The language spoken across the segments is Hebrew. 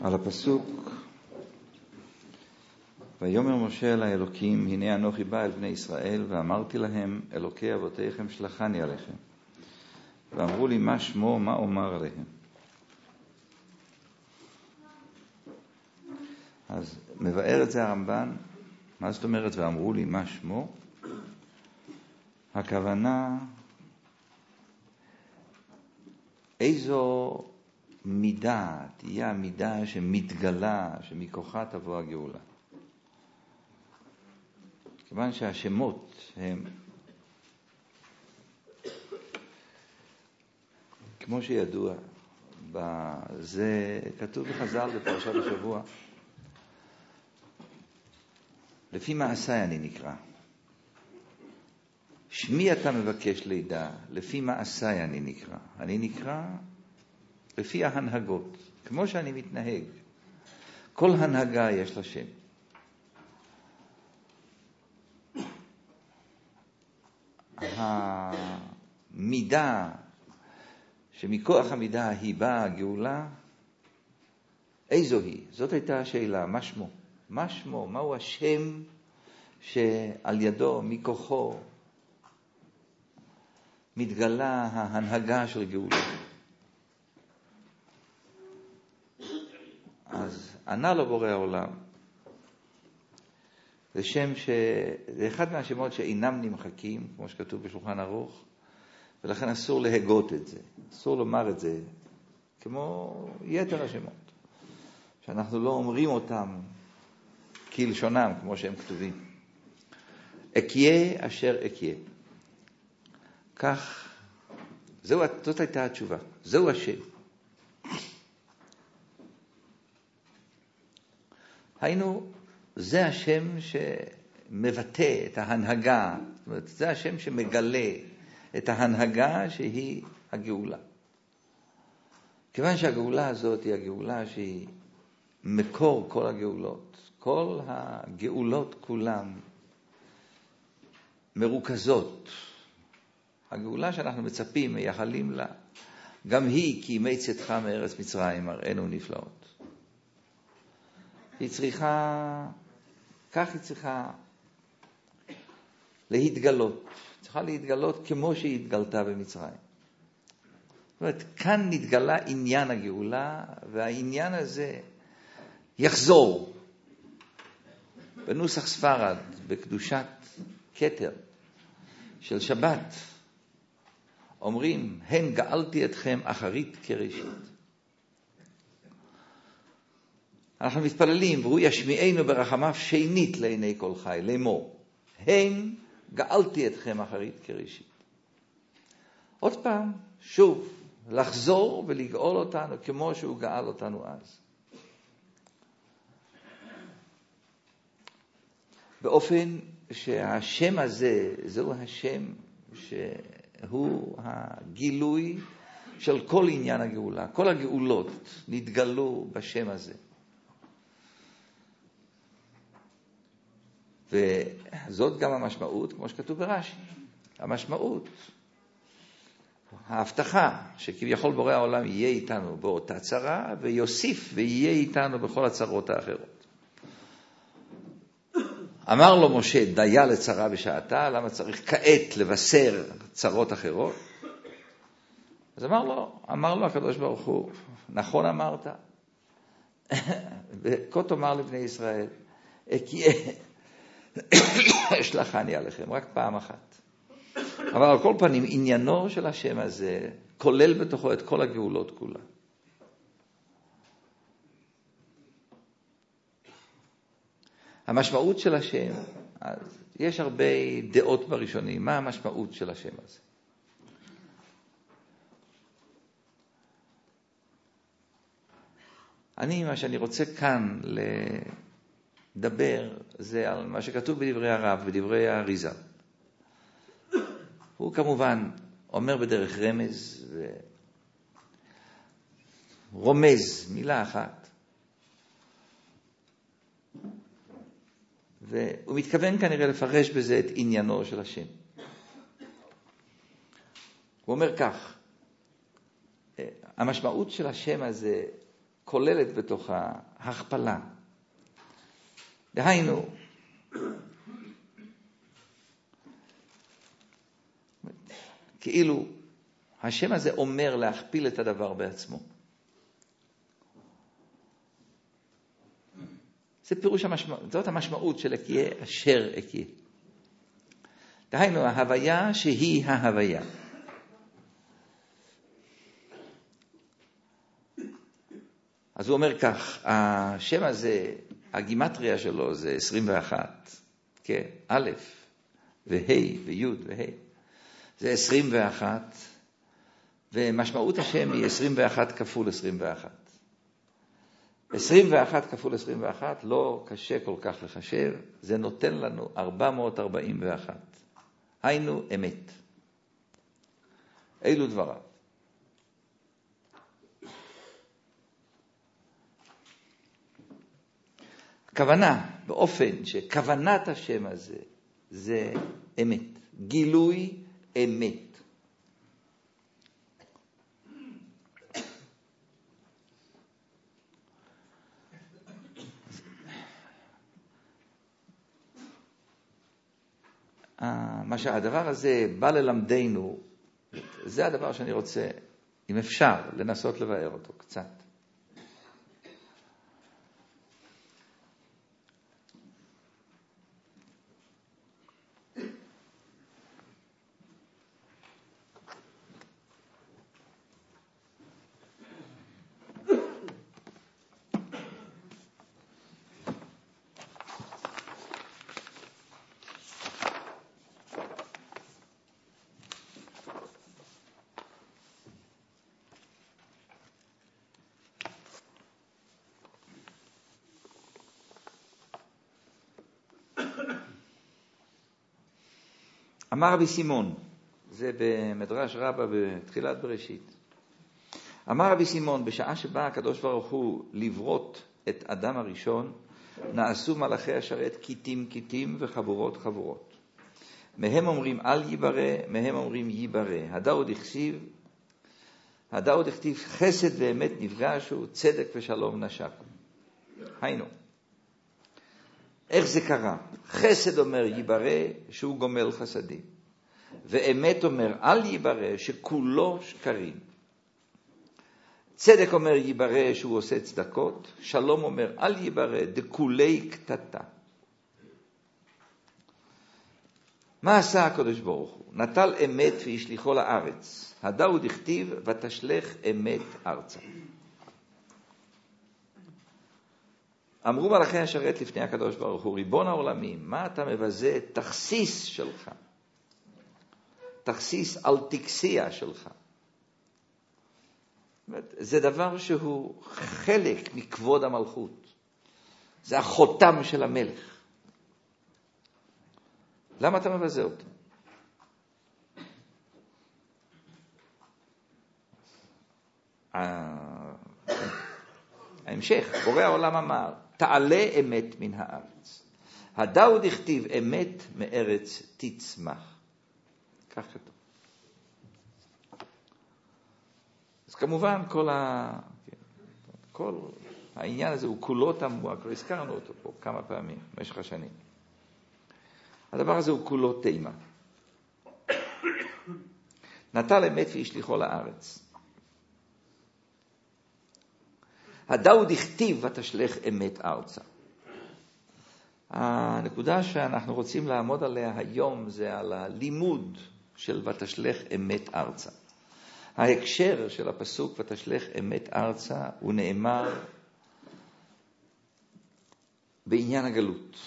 על הפסוק ויאמר משה אל האלוקים, הנה אנוכי בא אל בני ישראל ואמרתי להם, אלוקי אבותיכם שלחני עליכם. ואמרו לי, מה שמו, מה אומר עליהם? אז מבאר את זה הרמב"ן. מה זאת אומרת ואמרו לי מה שמו? הכוונה איזו מידה תהיה המידה שמתגלה, שמכוחה תבוא הגאולה. כיוון שהשמות הם כמו שידוע, זה כתוב בחז"ל בפרשת השבוע, לפי מעשיי אני נקרא. שמי אתה מבקש לידע, לפי מעשיי אני נקרא. אני נקרא לפי ההנהגות, כמו שאני מתנהג. כל הנהגה יש לה שם. המידה, שמכוח המידה היא באה הגאולה, איזו היא? זאת הייתה השאלה, מה שמו? מה שמו? מהו השם שעל ידו, מכוחו, מתגלה ההנהגה של גאולה? אז ענה לו בורא העולם, זה שם זה אחד מהשמות שאינם נמחקים, כמו שכתוב בשולחן ערוך, ולכן אסור להגות את זה, אסור לומר את זה, כמו יתר השמות, שאנחנו לא אומרים אותם כלשונם, כמו שהם כתובים. אקיה אשר אקיה. כך, זאת הייתה התשובה, זהו השם. היינו, זה השם שמבטא את ההנהגה, זאת אומרת, זה השם שמגלה את ההנהגה שהיא הגאולה. כיוון שהגאולה הזאת היא הגאולה שהיא מקור כל הגאולות. כל הגאולות כולם מרוכזות. הגאולה שאנחנו מצפים, מייחלים לה, גם היא כי ימי צאתך מארץ מצרים הראינו נפלאות. היא צריכה, כך היא צריכה להתגלות. צריכה להתגלות כמו שהיא התגלתה במצרים. זאת אומרת, כאן נתגלה עניין הגאולה, והעניין הזה יחזור. בנוסח ספרד, בקדושת כתר של שבת, אומרים, הן גאלתי אתכם אחרית כראשית. אנחנו מתפללים, והוא ישמיענו ברחמיו שנית לעיני כל חי, לאמור, הן גאלתי אתכם אחרית כראשית. עוד פעם, שוב, לחזור ולגאול אותנו כמו שהוא גאל אותנו אז. באופן שהשם הזה, זהו השם שהוא הגילוי של כל עניין הגאולה. כל הגאולות נתגלו בשם הזה. וזאת גם המשמעות, כמו שכתוב ברש"י. המשמעות, ההבטחה שכביכול בורא העולם יהיה איתנו באותה צרה, ויוסיף ויהיה איתנו בכל הצרות האחרות. אמר לו משה, דיה לצרה בשעתה, למה צריך כעת לבשר צרות אחרות? אז אמר לו הקדוש ברוך הוא, נכון אמרת, וכה תאמר לבני ישראל, אשלחני עליכם, רק פעם אחת. אבל על כל פנים, עניינו של השם הזה, כולל בתוכו את כל הגאולות כולה. המשמעות של השם, אז יש הרבה דעות בראשונים, מה המשמעות של השם הזה? מה שאני רוצה כאן לדבר, זה על מה שכתוב בדברי הרב, בדברי האריזה. הוא כמובן אומר בדרך רמז ורומז מילה אחת. והוא מתכוון כנראה לפרש בזה את עניינו של השם. הוא אומר כך, המשמעות של השם הזה כוללת בתוכה הכפלה. דהיינו, כאילו השם הזה אומר להכפיל את הדבר בעצמו. זה פירוש המשמעות, זאת המשמעות של אקיה אשר אקיה. דהיינו, ההוויה שהיא ההוויה. אז הוא אומר כך, השם הזה, הגימטריה שלו זה 21, כן, א' וה' וי' וה'. זה 21, ומשמעות השם היא 21 כפול 21. 21 כפול 21 לא קשה כל כך לחשב, זה נותן לנו 441. היינו אמת. אילו דבריו. כוונה, באופן שכוונת השם הזה זה אמת, גילוי אמת. מה שהדבר הזה בא ללמדנו, זה הדבר שאני רוצה, אם אפשר, לנסות לבאר אותו קצת. אמר רבי סימון, זה במדרש רבה בתחילת בראשית. אמר רבי סימון, בשעה שבא הקדוש ברוך הוא לברות את אדם הראשון, נעשו מלאכי השרת כיתים כיתים וחבורות חבורות. מהם אומרים אל ייברא, מהם אומרים ייברא. הדאו דכתיב חסד ואמת נפגשו, צדק ושלום נשקו. היינו. איך זה קרה? חסד אומר ייברא שהוא גומל חסדים. ואמת אומר אל ייברא שכולו שקרים. צדק אומר ייברא שהוא עושה צדקות. שלום אומר אל ייברא דכולי קטטה. מה עשה הקדוש ברוך הוא? נטל אמת וישליחו לארץ. הדאו דכתיב ותשלח אמת ארצה. אמרו מלאכי השרת לפני הקדוש ברוך הוא, ריבון העולמים, מה אתה מבזה תכסיס שלך? תכסיס על תקסיה שלך. זה דבר שהוא חלק מכבוד המלכות. זה החותם של המלך. למה אתה מבזה אותו? ההמשך, בורא העולם אמר, תעלה אמת מן הארץ. הדאו דכתיב אמת מארץ תצמח. כך כתוב. אז כמובן כל העניין הזה הוא כולו תמוה, כבר הזכרנו אותו פה כמה פעמים במשך השנים. הדבר הזה הוא כולו תימה. נטל אמת וישליחו לארץ. הדאו דכתיב ותשלח אמת ארצה. הנקודה שאנחנו רוצים לעמוד עליה היום זה על הלימוד של ותשלח אמת ארצה. ההקשר של הפסוק ותשלח אמת ארצה הוא נאמר בעניין הגלות.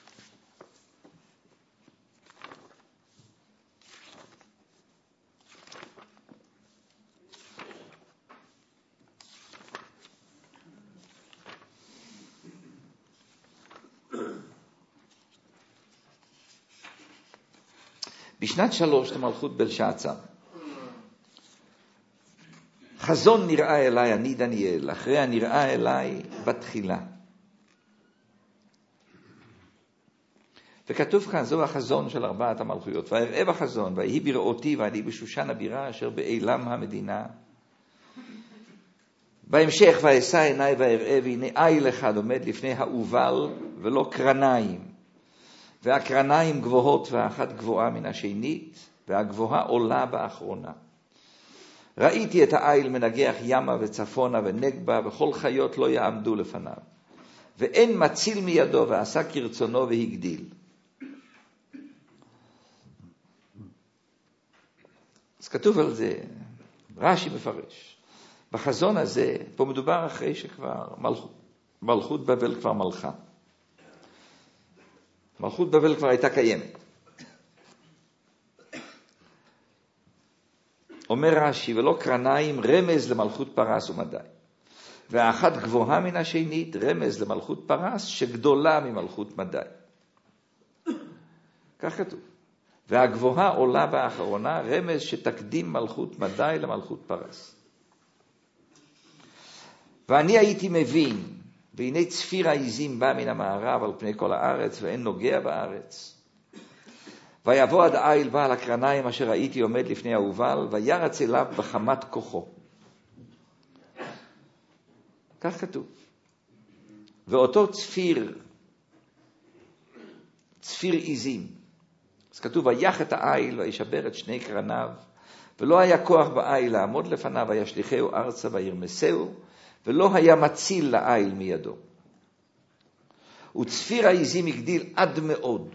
בשנת 3 למלכות בלשאצר, חזון נראה אליי, אני דניאל, אחרי הנראה אליי בתחילה. וכתוב כאן, זו החזון של 4 המלכויות. ואראה בחזון, ויהי בראותי, ואני בשושן הבירה, אשר באילם המדינה. בהמשך, ואשא עיניי ואראה, והנה איל אחד עומד לפני האובל ולא קרניים, והקרניים גבוהות והאחת גבוהה מן השנית, והגבוהה עולה באחרונה. ראיתי את האיל מנגח ימה וצפונה ונגבה, וכל חיות לא יעמדו לפניו, ואין מציל מידו, ועשה כרצונו והגדיל. אז כתוב על זה, רש"י מפרש. בחזון הזה, פה מדובר אחרי שכבר מלכות בבל כבר מלכה. מלכות בבל כבר הייתה קיימת. אומר רש"י, ולא קרניים, רמז למלכות פרס ומדי. והאחת גבוהה מן השנית, רמז למלכות פרס שגדולה ממלכות מדי. כך כתוב. והגבוהה עולה באחרונה, רמז שתקדים מלכות מדי למלכות פרס. ואני הייתי מבין, והנה צפיר העזים בא מן המערב על פני כל הארץ, ואין נוגע בארץ. ויבוא עד איל בעל הקרניים אשר ראיתי עומד לפני האובל, וירץ אליו בחמת כוחו. כך כתוב. ואותו צפיר עזים. אז כתוב, ויח את האיל וישבר את שני קרניו, ולא היה כוח באיל לעמוד לפניו, וישליחהו ארצה וירמסהו, ולא היה מציל לאיל מידו. וצפיר העזים הגדיל עד מאוד.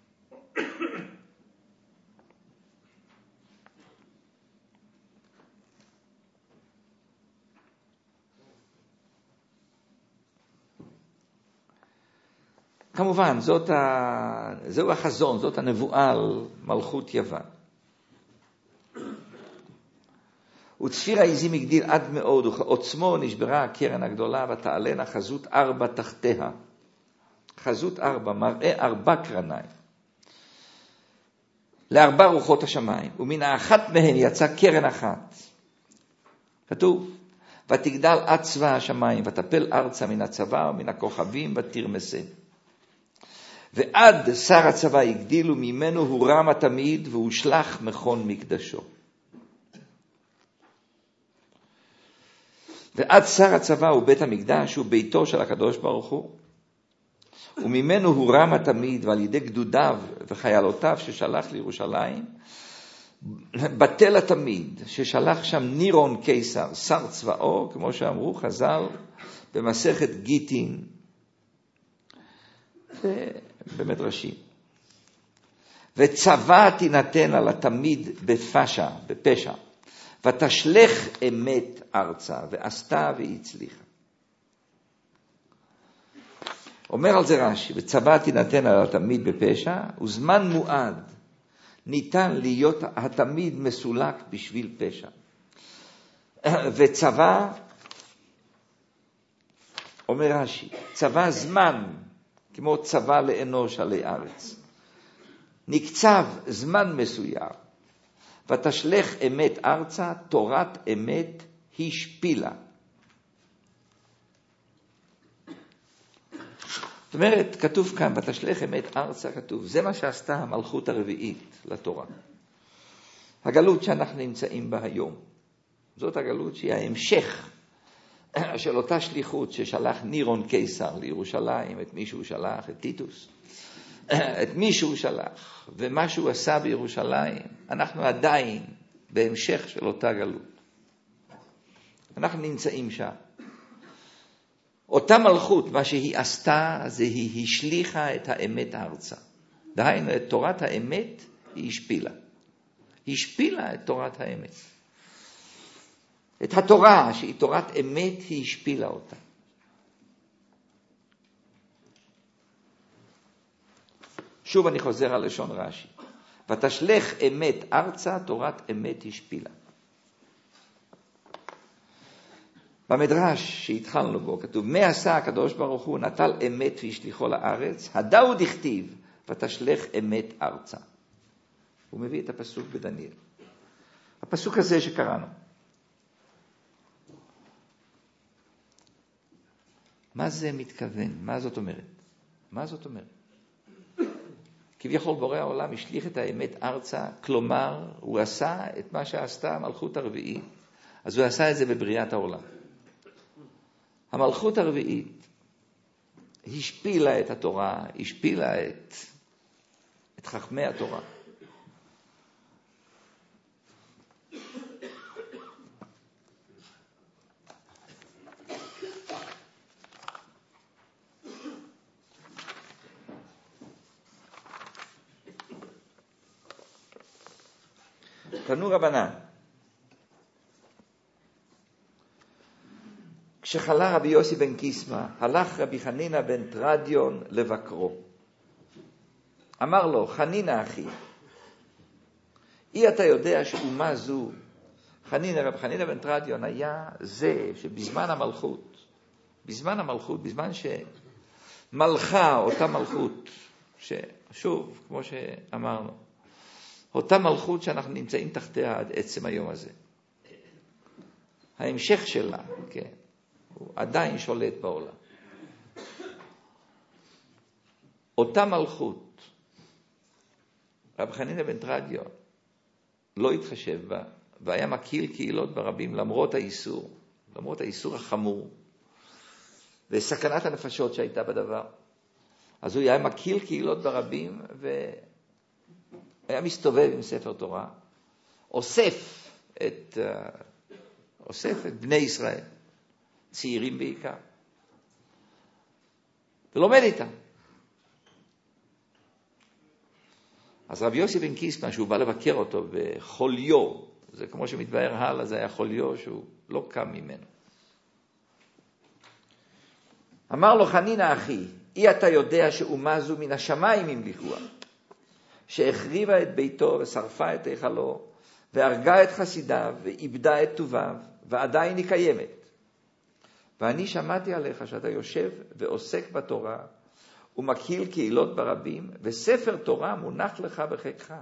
כמובן, זהו החזון, זאת הנבואה על מלכות יוון. וצפיר העזים הגדיל עד מאוד, ועוצמו נשברה הקרן הגדולה, ותעלנה חזות 4 תחתיה. חזות 4, מראה 4 קרניים. ל4 רוחות השמיים, ומן האחת מהן יצא קרן אחת. כתוב, ותגדל עד צבא השמיים, ותפל ארצה מן הצבא ומן הכוכבים ותרמסה. ועד שר הצבא הגדיל, וממנו הוא רם התמיד, והוא שלח מכון מקדשו. ועד שר הצבא הוא בית המקדש, הוא ביתו של הקדוש ברוך הוא. וממנו הוא רם התמיד, ועל ידי גדודיו וחיילותיו ששלח לירושלים, בטל התמיד, ששלח שם נירון קיסר, שר צבאו, כמו שאמרו חז"ל, במסכת גיטין, במדרשים. וצבא תינתן על התמיד בפשע, ותשלך אמת ארצה, ועשתה והצליחה. אומר על זה רש"י, וצבא תינתן על התמיד בפשע, וזמן מועד ניתן להיות התמיד מסולק בשביל פשע. וצבא, אומר רש"י, צבא זמן, כמו צבא לאנוש עלי ארץ. נקצב זמן מסוים, ותשלך אמת ארצה, תורת אמת השפילה. זאת אומרת, כתוב כאן, ותשלך אמת ארצה, כתוב, זה מה שעשתה המלכות הרביעית לתורה. הגלות שאנחנו נמצאים בה היום. זאת הגלות שהיא ההמשך של אותה שליחות ששלח נירון קיסר לירושלים, את מי שהוא שלח, את טיטוס. את מי שהוא שלח, ומה שהוא עשה בירושלים, אנחנו עדיין בהמשך של אותה גלות. אנחנו נמצאים שם. אותה מלכות, מה שהיא עשתה, זה היא השליחה את האמת הארצה. דהיינו, את תורת האמת היא השפילה. היא השפילה את תורת האמת. את התורה, שהיא תורת אמת, היא השפילה אותה. שוב אני חוזר על לשון רש"י. ותשלך אמת ארצה, תורת אמת השפילה. במדרש שהתחלנו בו כתוב, מה עשה הקדוש ברוך הוא, נטל אמת והשליחו לארץ, הדאו דכתיב, ותשלך אמת ארצה. הוא מביא את הפסוק בדניאל. הפסוק הזה שקראנו. מה זה מתכוון? מה זאת אומרת? מה זאת אומרת? כביכול בורא העולם השליך את האמת ארצה, כלומר, הוא עשה את מה שעשתה המלכות הרביעית, אז הוא עשה את זה בבריאת העולם. המלכות הרביעית השפילה את התורה, השפילה את חכמי התורה. תנו רבנן, כשחלה רבי יוסי בן קיסמא, הלך רבי חנינא בן תרדיון לבקרו. אמר לו, חנינא אחי, אתה יודע שאומה זו, רבי חנינא בן תרדיון היה זה שבזמן המלכות, בזמן שמלכה אותה מלכות, ששוב, כמו שאמרנו, אותה מלכות שאנחנו נמצאים תחתיה עד עצם היום הזה. ההמשך שלה, כן, הוא עדיין שולט בעולם. אותה מלכות, רבי חנינא בן תרדיון לא התחשב בה, והיה מקיל קהילות ברבים למרות האיסור החמור, וסכנת הנפשות שהייתה בדבר. אז הוא היה מקיל קהילות ברבים, היה מסתובב עם ספר תורה, אוסף את בני ישראל, צעירים בעיקר, ולומד איתם. אז רבי יוסי בן קיסמא, שהוא בא לבקר אותו בחוליו, זה כמו שמתבאר הלאה, זה היה חוליו שהוא לא קם ממנו. אמר לו, חנינא אחי, אתה יודע שאומה זו מן השמיים המליכוה, שהחריבה את ביתו ושרפה את היכלו, והרגה את חסידיו ואיבדה את טוביו, ועדיין היא קיימת. ואני שמעתי עליך שאתה יושב ועוסק בתורה, ומקיל קהילות ברבים, וספר תורה מונח לך בחיקך.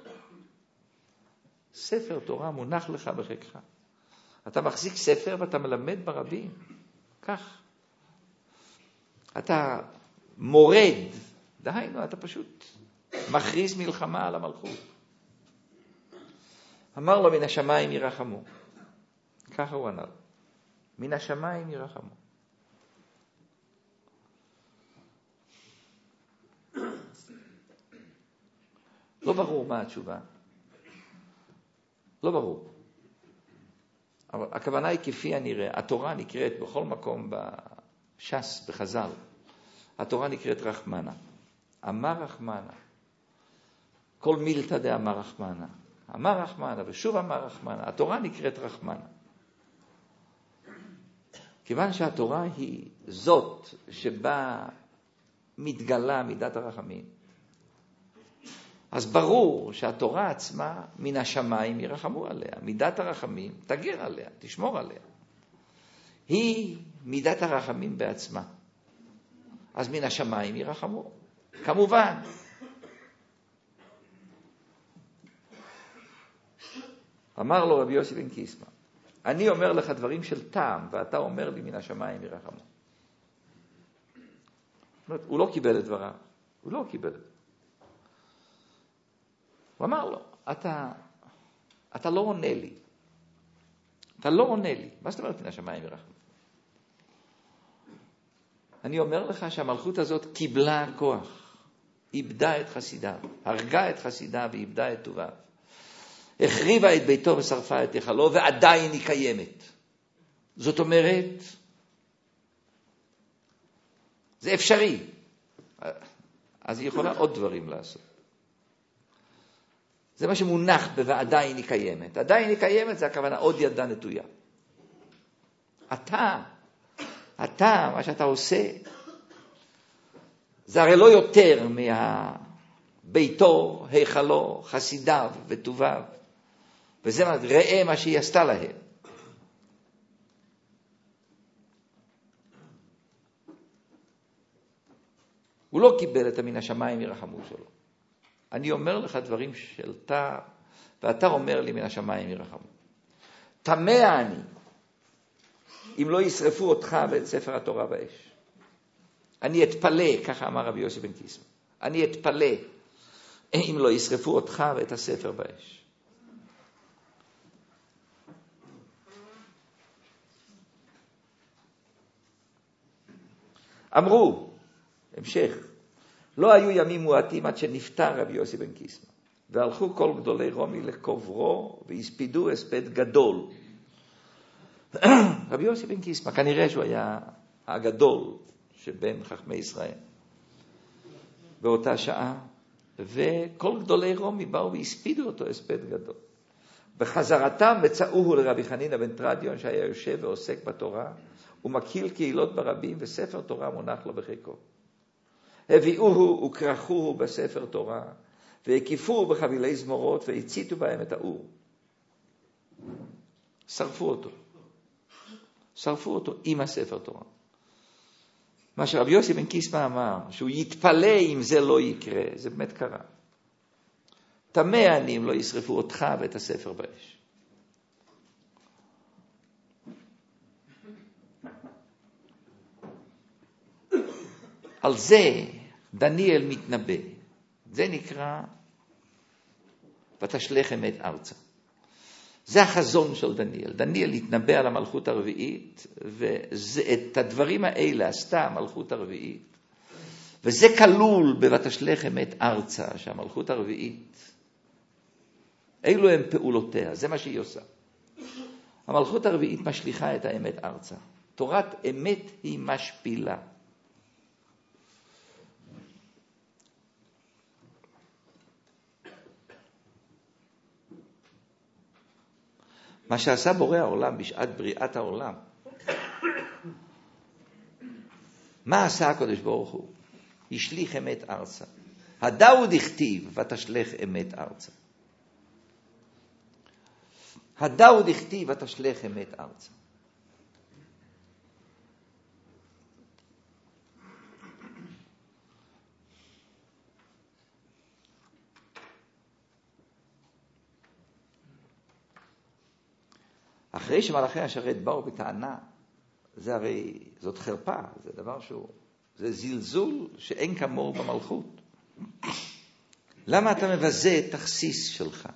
ספר תורה מונח לך בחיקך. אתה מחזיק ספר ואתה מלמד ברבים. כך. אתה מורד, דהיינו, אתה פשוט מכריז מלחמה על המלכות. אמר לו, מן השמיים ירחמו. ככה הוא ענה לו. מן השמיים ירחמו. לא ברור מה התשובה. לא ברור. אבל הכוונה היא כפי הנראה. התורה נקראת בכל מקום בש"ס, בחז"ל. התורה נקראת רחמנה. אמר רחמנה. כל מילתא דאמר רחמנה. אמר רחמנה ושוב אמר רחמנה. התורה נקראת רחמנה. כיוון שהתורה היא זאת שבה מתגלה מידת הרחמים, אז ברור שהתורה עצמה מן השמיים ירחמו עליה. מידת הרחמים תגר עליה, תשמור עליה. היא מידת הרחמים בעצמה. אז מן השמיים ירחמו. כמובן. אמר לו רבי יוסי בן קיסמא, אני אומר לך דברים של טעם, ואתה אומר לי מן השמיים ירחמו. הוא לא קיבל את דבריו. הוא לא קיבל את זה. הוא אמר לו, אתה לא עונה לי. אתה לא עונה לי. מה זאת אומרת מן השמיים ירחמו? אני אומר לך שהמלכות הזאת קיבלה כוח. איבדה את חסידיו. הרגה את חסידיו ואיבדה את טוביו. החריבה את ביתו ושרפה את היכלו, ועדיין היא קיימת. זאת אומרת, זה אפשרי. אז היא יכולה עוד דברים לעשות. זה מה שמונח בוועדיין היא קיימת. עדיין היא קיימת, זה הכוונה עוד ידה נטויה. אתה, מה שאתה עושה, זה הרי לא יותר מהביתו, היכלו, חסידיו וטוביו. וזה ראה מה שהיא עשתה להם. הוא לא קיבל את מן השמיים ירחמו שלו. אני אומר לך דברים של תא, ואתה אומר לי מן השמיים ירחמו. תמה אני, אם לא ישרפו אותך ואת ספר התורה באש. אני אתפלא, ככה אמר רבי יוסי בן קיסמא. אני אתפלא, אם לא ישרפו אותך ואת הספר באש. אמרו, המשך, לא היו ימים מועטים עד שנפטר רבי יוסי בן קיסמא, והלכו כל גדולי רומי לקוברו והספידו הספד גדול. רבי יוסי בן קיסמא, כנראה שהוא היה הגדול שבין חכמי ישראל באותה שעה, וכל גדולי רומי באו והספידו אותו הספד גדול. בחזרתם וצאוהו לרבי חנינא בן תרדיון שהיה יושב ועוסק בתורה ומקהיל קהילות ברבים וספר תורה מונח לו בחיקו. הביאוהו וקרחוהו בספר תורה והקיפוהו בחבילי זמורות והציתו בהם את האור. שרפו אותו עם הספר תורה. מה שרבי יוסי בן קיסמא אמר, שהוא יתפלא אם זה לא יקרה, זה באמת קרה. תמה אני אם לא ישרפו אותך ואת הספר באש. על זה דניאל מתנבא. זה נקרא ותשלח אמת ארצה. זה החזון של דניאל. דניאל התנבא על המלכות הרביעית, ואת הדברים האלה עשתה המלכות הרביעית. וזה כלול בותשלח אמת ארצה, שהמלכות הרביעית, אילו הם פעולותיה, זה מה שהיא עושה. המלכות הרביעית משליחה את האמת ארצה. תורת אמת היא משפילה. מה שעשה בורא העולם בשעת בריאת העולם, מה עשה הקדוש ברוך הוא? השליך אמת ארצה. הדאוד הכתיב ותשלח אמת ארצה. הדאוד הכתיב ותשלח אמת ארצה. אחרי שמלאכי השרת באו בטענה, זה הרי, זאת חרפה, זה דבר שהוא, זה זלזול שאין כמוהו במלכות. למה אתה מבזה את תכסיס שלך?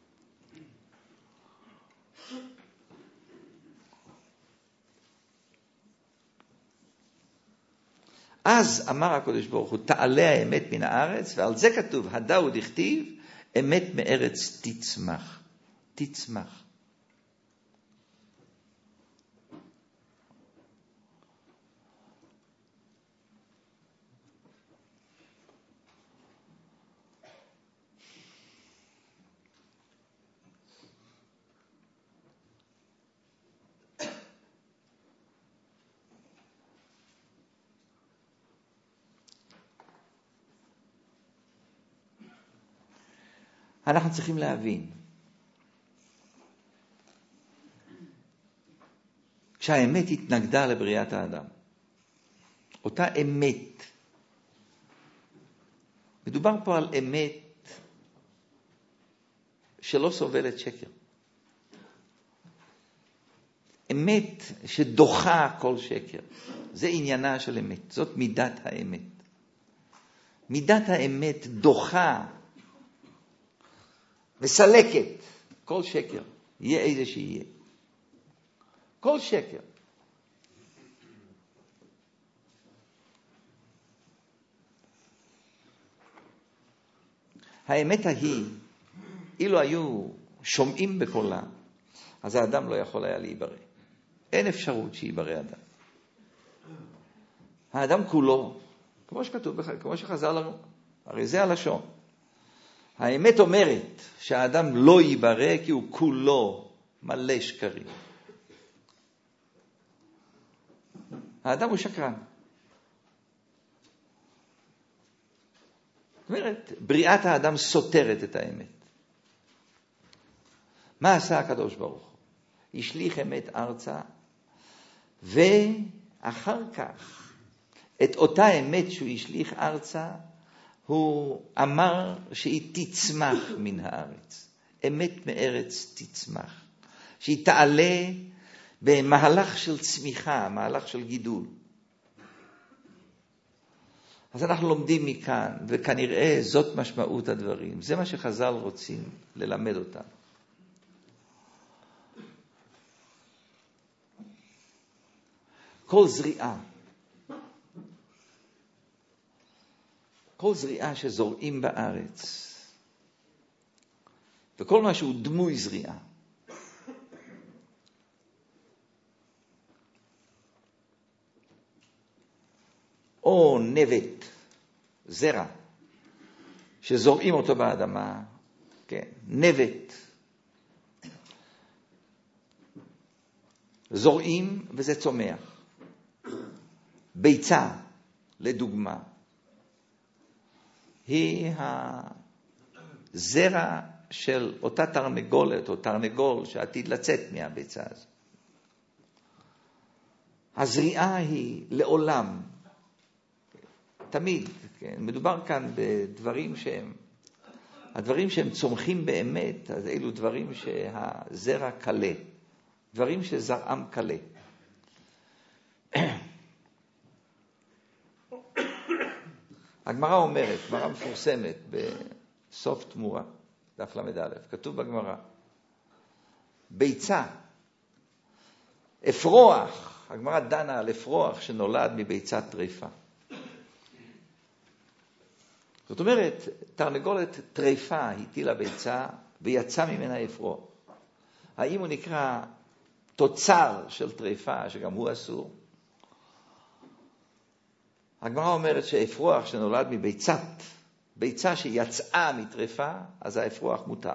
אז אמר הקדוש ברוך הוא, תעלה האמת מן הארץ, ועל זה כתוב, הדאוד הכתיב, אמת מארץ תצמח. תצמח. אנחנו צריכים להבין, כשהאמת התנגדה לבריאת האדם, אותה אמת, מדובר פה על אמת שלא סובלת שקר. אמת שדוחה כל שקר. זה עניינה של אמת, זאת מידת האמת. מידת האמת דוחה, מסלקת כל שקר, יהיה איזה שיהיה. כל שקר. האמת ההיא, אילו היו שומעים בקולה, אז האדם לא יכול היה להיברא. אין אפשרות שיברא אדם. האדם כולו, כמו שכתוב, כמו שחז"ל, הרי זה הלשון. האמת אומרת שהאדם לא ייברא כי הוא כולו מלא שקרים. האדם הוא שקרן. זאת אומרת, בריאת האדם סותרת את האמת. מה עשה הקדוש ברוך הוא? השליך אמת ארצה, ואחר כך, את אותה אמת שהוא השליך ארצה, הוא אמר שהיא תצמח מן הארץ. אמת מארץ תצמח. שהיא תעלה במהלך של צמיחה, מהלך של גידול. אז אנחנו לומדים מכאן, וכנראה זאת משמעות הדברים. זה מה שחז"ל רוצים ללמד אותם. כל זריעה כל זריעה שזורעים בארץ, וכל מה שהוא דמוי זריעה, או נבט, זרע, שזורעים אותו באדמה, כן, נבט, זורעים וזה צומח. ביצה, לדוגמה, היא הזרע של אותה תרנגולת או תרנגול שעתיד לצאת מהביצה הזו. הזריעה היא לעולם, תמיד, כן? מדובר כאן בדברים הדברים שהם צומחים באמת, אז אלו דברים שהזרע קלה, דברים שזרעם קלה. הגמרא אומרת, גמרא מפורסמת בסוף תמורה, דף למד א', כתוב בגמרא, ביצה, אפרוח, הגמרא דנה על אפרוח שנולד מביצת טריפה. זאת אומרת, תרנגולת טריפה הטילה ביצה ויצא ממנה אפרוח. האם הוא נקרא תוצר של טריפה, שגם הוא אסור? הגמרא אומרת שאפרוח שנולד ביצה שיצאה מטריפה, אז האפרוח מותר.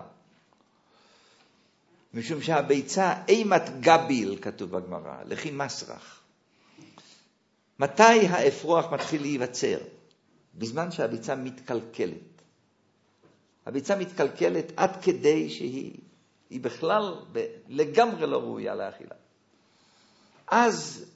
משום שהביצה אימת גביל, כתוב בגמרא, לכי מסרח. מתי האפרוח מתחיל להיווצר? בזמן שהביצה מתקלקלת. הביצה מתקלקלת עד כדי שהיא בכלל לגמרי לא ראויה לאכילה. אז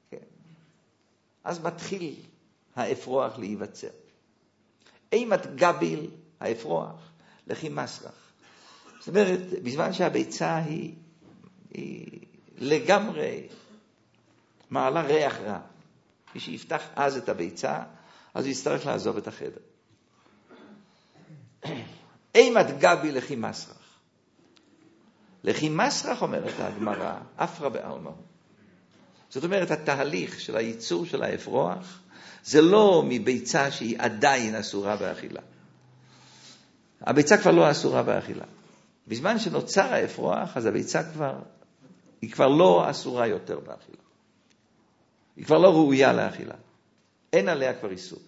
מתחיל האפרוח להיווצר. אימת גביל האפרוח, לכי מסרח. זאת אומרת, בזמן שהביצה היא לגמרי מעלה ריח רע. מי שיפתח אז את הביצה, אז הוא יצטרך לעזוב את החדר. אימת גביל לכי מסרח. לכי מסרח, אומרת הגמרא, אפרה בעלמא. זאת אומרת, התהליך של הייצור של האפרוח, זה לא מביצה שהיא עדיין אסורה באכילה. הביצה כבר לא אסורה באכילה. בזמן שנוצר האפרוח, אז הביצה היא כבר לא אסורה יותר באכילה. היא כבר לא ראויה לאכילה. אין עליה כבר איסור.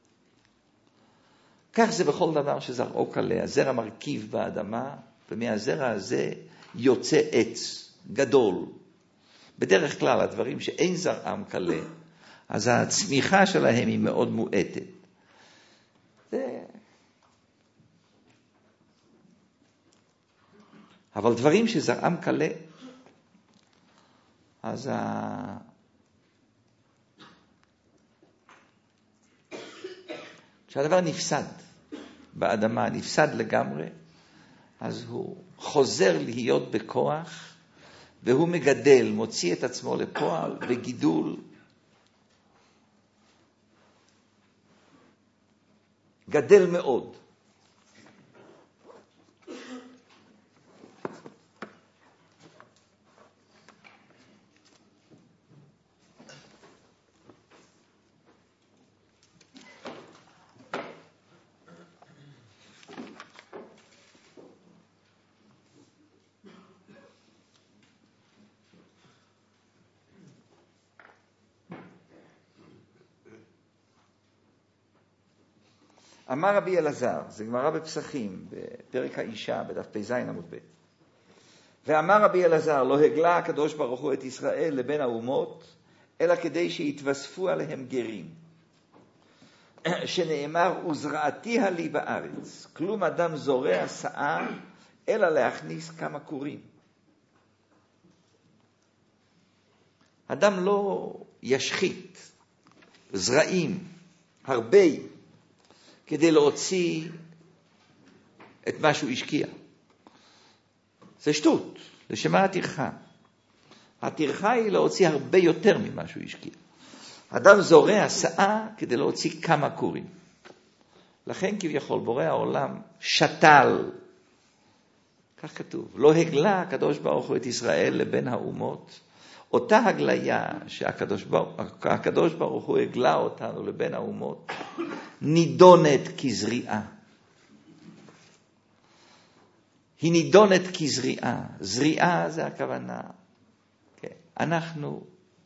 כך זה בכל דבר שזרעו קלה. הזרע מרכיב באדמה, ומהזרע הזה יוצא עץ גדול. בדרך כלל, הדברים שאין זרעם קלה, אז הצמיחה שלהם היא מאוד מועטת. אבל דברים שזרעם קלה, אז כשהדבר נפסד באדמה, נפסד לגמרי, אז הוא חוזר להיות בכוח, והוא מגדל, מוציא את עצמו לפועל, וגידול גדל מאוד. אמר רבי אלעזר, זה גמרא בפסחים, בפרק האישה, בדף פ"ז עמוד ב'. ואמר רבי אלעזר, לא הגלה הקדוש ברוך הוא את ישראל לבין האומות, אלא כדי שיתווספו עליהם גרים. שנאמר, וזרעתיה לי בארץ. כלום אדם זורע שאה, אלא להכניס כמה קורים. אדם לא ישחית זרעים הרבה, כדי להוציא את מה שהוא השקיע. זה שטות, לשמה הטרחה. הטרחה היא להוציא הרבה יותר ממה שהוא השקיע. אדם זורע שאה כדי להוציא כמה קורים. לכן כביכול בורא העולם שתל, כך כתוב, לא הגלה הקדוש ברוך הוא את ישראל לבין האומות, אותה הגליה שהקדוש ברוך הוא הגלה אותנו לבין האומות, נידונת כזריעה. היא נידונת כזריעה. זריעה זה הכוונה. כן. אנחנו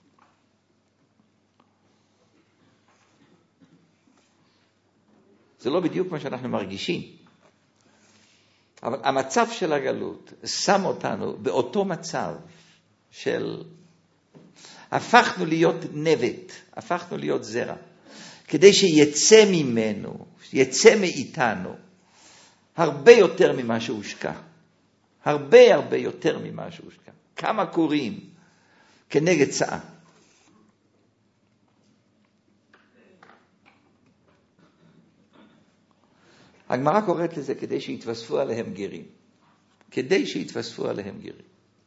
זה לא בדיוק מה שאנחנו מרגישים. אבל המצב של הגלות שם אותנו באותו מצב של הפכנו להיות נבט, הפכנו להיות זרע, כדי שיצא ממנו, יצא מאיתנו, הרבה יותר ממה שהושקע. הרבה הרבה יותר ממה שהושקע. כמה קוראים כנגד צעה. הגמרא קוראת לזה כדי שיתווספו עליהם גרים. כדי שיתווספו עליהם גרים.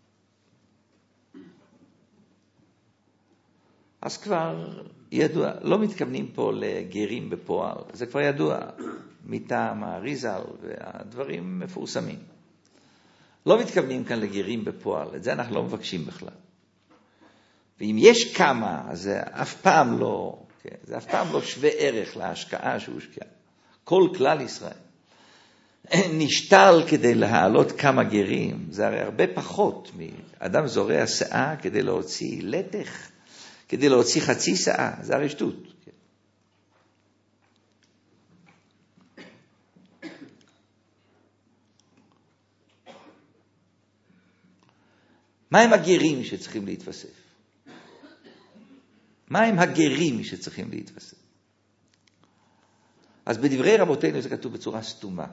אז כבר ידוע, לא מתכוונים פה לגרים בפועל, זה כבר ידוע מטעם האריזל והדברים מפורסמים. לא מתכוונים כאן לגרים בפועל, את זה אנחנו לא מבקשים בכלל. ואם יש כמה, אז זה אף פעם לא, כן, זה אף פעם לא שווה ערך להשקעה שהושקעה. כל כלל ישראל נשתל כדי להעלות כמה גרים, זה הרי הרבה פחות מאדם זורע שאה כדי להוציא לתך, כדי להוציא חצי שאה, זה הרי שטות. מה הם הגרים שצריכים להתווסף? מה הם הגרים שצריכים להתווסף? אז בדברי רבותינו זה כתוב בצורה סתומה.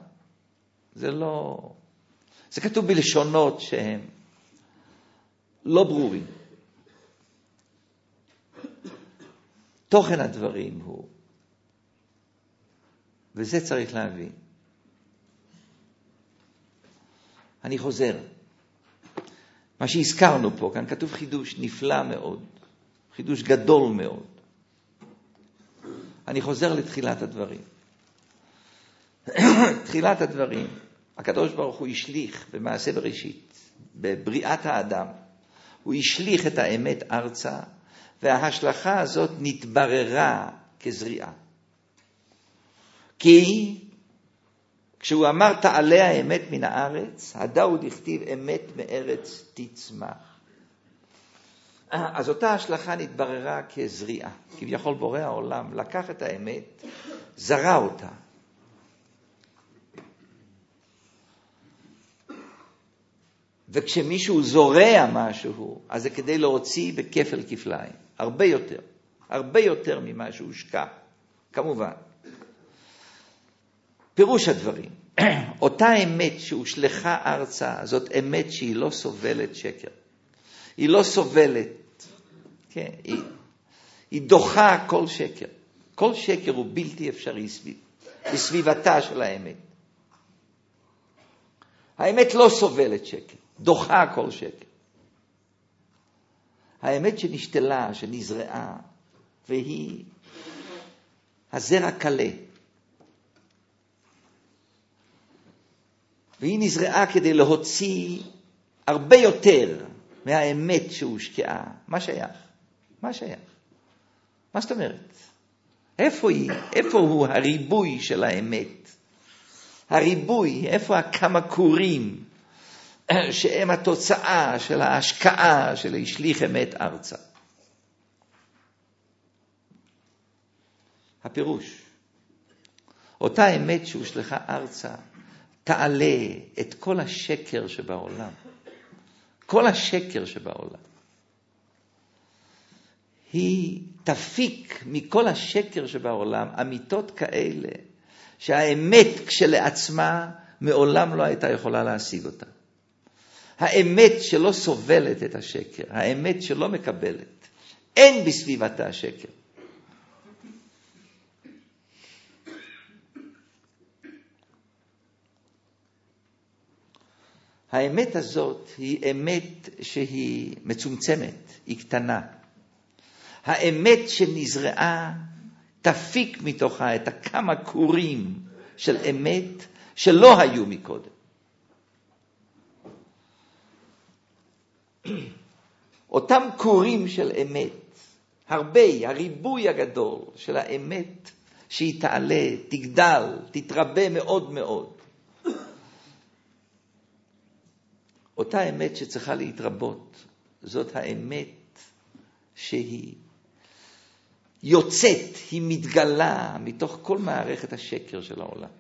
זה כתוב בלשונות שהם לא ברורים. תוכן הדברים הוא, וזה צריך להבין. אני חוזר. מה שהזכרנו פה, כאן כתוב חידוש נפלא מאוד, חידוש גדול מאוד. אני חוזר לתחילת הדברים. תחילת הדברים, הקדוש ברוך הוא השליך במעשה בראשית, בבריאת האדם, הוא השליך את האמת ארצה, וההשלכה הזאת נתבררה כזריעה. כי כשהוא אמר תעלה האמת מן הארץ, הדאו דכתיב אמת מארץ תצמח. אז אותה השלכה נתבררה כזריעה. כביכול בורא העולם לקח את האמת, זרע אותה. וכשמישהו זורע משהו, אז זה כדי להוציא בכפל כפליים. הרבה יותר ממה שהושקע, כמובן. פירוש הדברים, אותה אמת שהושלכה ארצה, זאת אמת שהיא לא סובלת שקר. היא לא סובלת, כן, היא דוחה כל שקר. כל שקר הוא בלתי אפשרי בסביבתה של האמת. האמת לא סובלת שקר, דוחה כל שקר. האמת שנשתלה, שנזרעה, והיא הזרע קלה. והיא נזרעה כדי להוציא הרבה יותר מהאמת שהושקעה. מה שייך? מה שייך? מה זאת אומרת? איפה הוא הריבוי של האמת? הריבוי, איפה הכמה קורים שהם התוצאה של ההשקעה של השליך אמת ארצה? הפירוש, אותה אמת שהושלכה ארצה תעלה את כל השקר שבעולם. כל השקר שבעולם. היא תפיק מכל השקר שבעולם אמיתות כאלה שהאמת כשלעצמה מעולם לא הייתה יכולה להשיג אותה. האמת שלא סובלת את השקר, האמת שלא מקבלת, אין בסביבתה שקר. האמת הזאת היא אמת שהיא מצומצמת, היא קטנה. האמת שנזרעה תפיק מתוכה את הכמה קורים של אמת שלא היו מקודם. אותם קורים של אמת, הריבוי הגדול של האמת, שהיא תעלה, תגדל, תתרבה מאוד מאוד. אותה אמת שצריכה להתרבות, זאת האמת שהיא יוצאת, היא מתגלה מתוך כל מערכת השקר של העולם.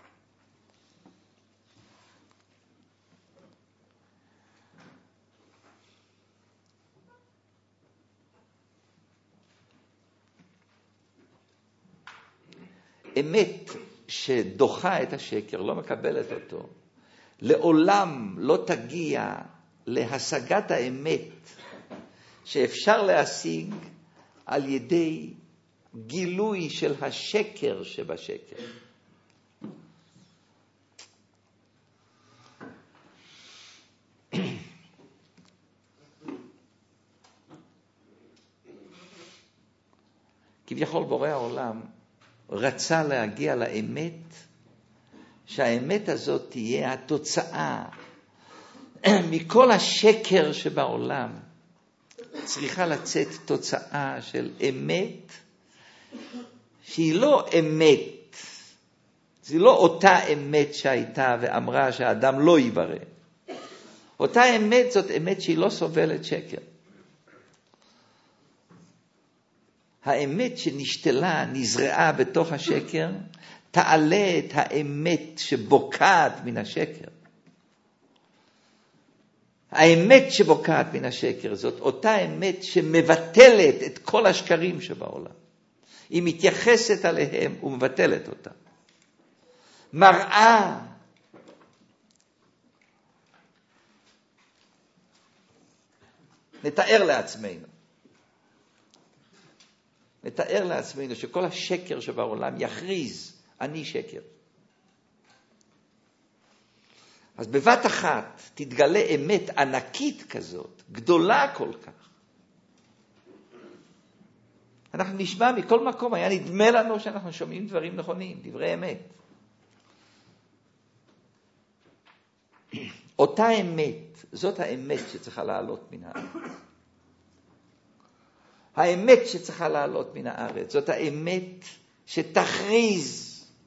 אמת שדוחה את השקר, לא מקבלת אותו, לעולם לא תגיע להשגת האמת שאפשר להשיג על ידי גילוי של השקר שבשקר. כביכול בורא העולם רצה להגיע לאמת, שהאמת הזאת תהיה התוצאה מכל השקר שבעולם. צריכה לצאת תוצאה של אמת שהיא לא אמת, זה לא אותה אמת שהייתה ואמרה שהאדם לא יברא. אותה אמת זאת אמת שהיא לא סובלת שקר. האמת שנשתלה, נזרעה בתוך השקר, תעלה את האמת שבוקעת מן השקר. האמת שבוקעת מן השקר זאת אותה אמת שמבטלת את כל השקרים שבעולם. היא מתייחסת עליהם ומבטלת אותם. מראה נתאר לעצמנו שכל השקר שבעולם יכריז, אני שקר. אז בבת אחת תתגלה אמת ענקית כזאת, גדולה כל כך. אנחנו נשמע מכל מקום, היה נדמה לנו שאנחנו שומעים דברים נכונים, דברי אמת. אותה אמת, זאת האמת שצריכה לעלות מן הארץ. האמת שצריכה לעלות מן הארץ, זאת האמת שתכריז,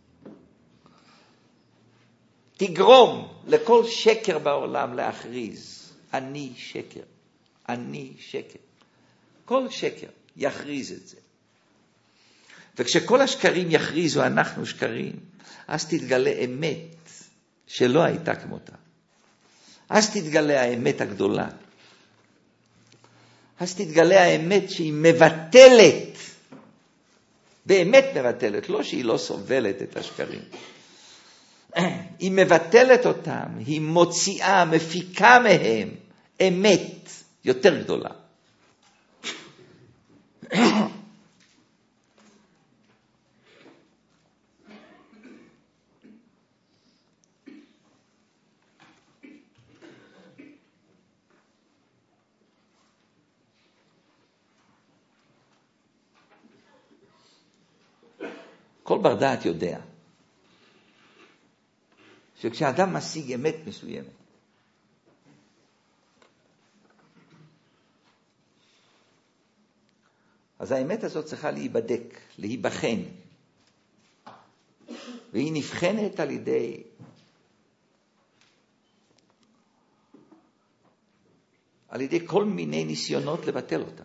תגרום לכל שקר בעולם להכריז, אני שקר, אני שקר. כל שקר יכריז את זה. וכשכל השקרים יכריזו אנחנו שקרים, אז תתגלה אמת שלא הייתה כמותה. אז תתגלה האמת הגדולה. אז תתגלה האמת שהיא מבטלת, באמת מבטלת, לא שהיא לא סובלת את השקרים. היא מבטלת אותם, היא מוציאה, מפיקה מהם אמת יותר גדולה. כל בר דעת יודע שכשאדם משיג אמת מסוימת, אז האמת הזאת צריכה להיבדק, להיבחן. והיא נבחנת על ידי כל מיני ניסיונות לבטל אותה.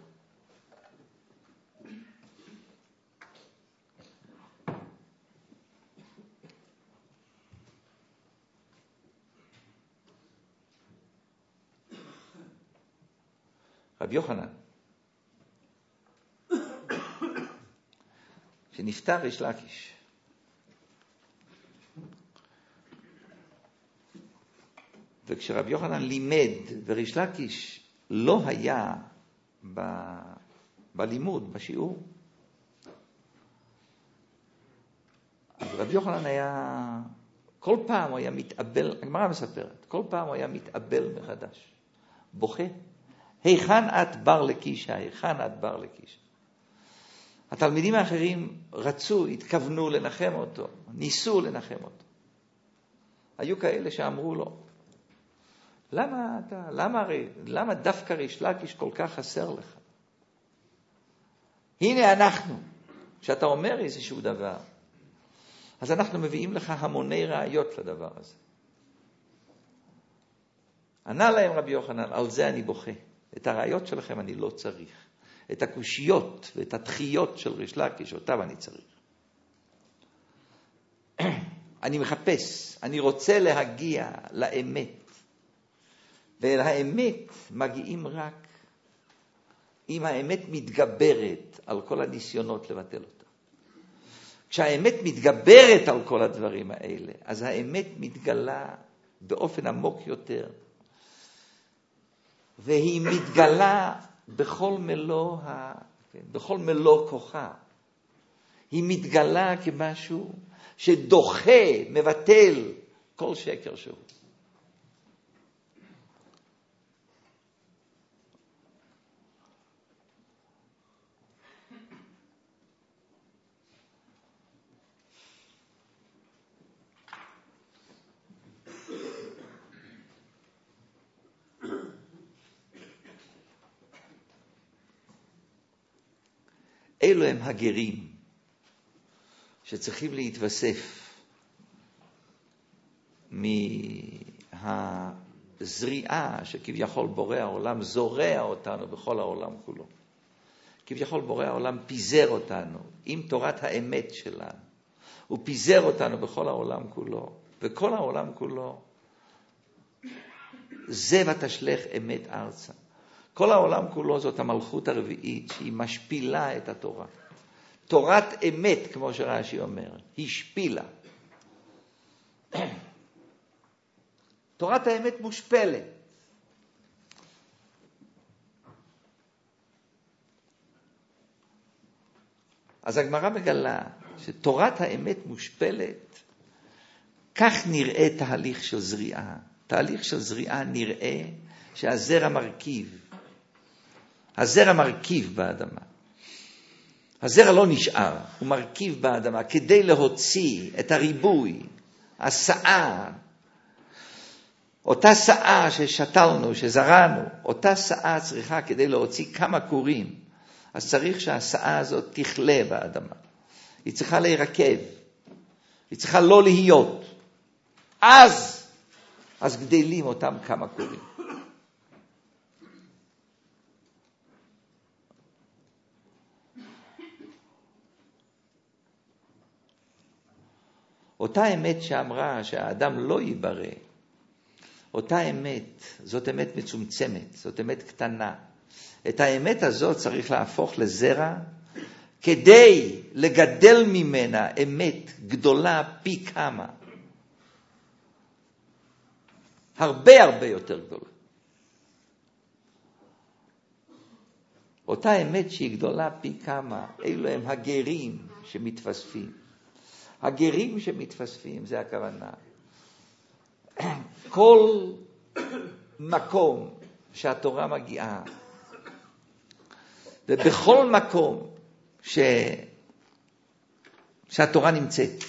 רבי יוחנן, שנפטר ריש לקיש, וכשרבי יוחנן לימד וריש לקיש לא היה בלימוד, בשיעור, אז רבי יוחנן היה, כל פעם הוא היה מתאבל, הגמרא מספרת, כל פעם הוא היה מתאבל מחדש, בוכה. היכן את בר לקישה, היכן את בר לקישה. התלמידים האחרים רצו, התכוונו לנחם אותו, ניסו לנחם אותו. היו כאלה שאמרו לו, למה דווקא ריש לקיש כל כך חסר לך? הנה אנחנו, כשאתה אומר איזשהו דבר, אז אנחנו מביאים לך המוני ראיות לדבר הזה. ענה להם רבי יוחנן, על זה אני בוכה. את הראיות שלכם אני לא צריך. את הקושיות ואת התחיות של ריש לקיש, אותם אני צריך. אני מחפש, אני רוצה להגיע לאמת. ואל האמת מגיעים רק אם האמת מתגברת על כל הניסיונות לבטל אותה. כשהאמת מתגברת על כל הדברים האלה, אז האמת מתגלה באופן עמוק יותר, והיא מתגלה בכל מלוא כוחה. היא מתגלה כמשהו שדוחה, מבטל כל שקר שהוא. אלו הם הגרים שצריכים להתווסף מהזריעה שכביכול בורא העולם זורע אותנו בכל העולם כולו. כביכול בורא העולם פיזר אותנו עם תורת האמת שלנו. הוא פיזר אותנו בכל העולם כולו, וכל העולם כולו זה ותשלך אמת ארצה. כל העולם כולו זאת המלכות הרביעית שהיא משפילה את התורה. תורת אמת, כמו שרש"י אומר, היא שפילה. תורת האמת מושפלת. אז הגמרא מגלה שתורת האמת מושפלת, כך נראה תהליך של זריעה. תהליך של זריעה נראה שהזרע מרכיב. הזרע מרכיב באדמה. הזרע לא נשאר, הוא מרכיב באדמה כדי להוציא את הריבוי, הסעה, אותה סעה ששתלנו, שזרענו, אותה סעה צריכה כדי להוציא כמה קורים, אז צריך שהסעה הזאת תכלה באדמה. היא צריכה להירקב, היא צריכה לא להיות. אז גדלים אותם כמה קורים. אותה אמת שאמרה שהאדם לא ייברא, אותה אמת, זאת אמת מצומצמת, זאת אמת קטנה. את האמת הזאת צריך להפוך לזרע, כדי לגדל ממנה אמת גדולה פי כמה. הרבה הרבה יותר גדולה. אותה אמת שהיא גדולה פי כמה, אלו הם הגרים שמתווספים. הגרים שמתווספים, זה הכוונה. כל מקום שהתורה מגיעה, ובכל מקום שהתורה נמצאת,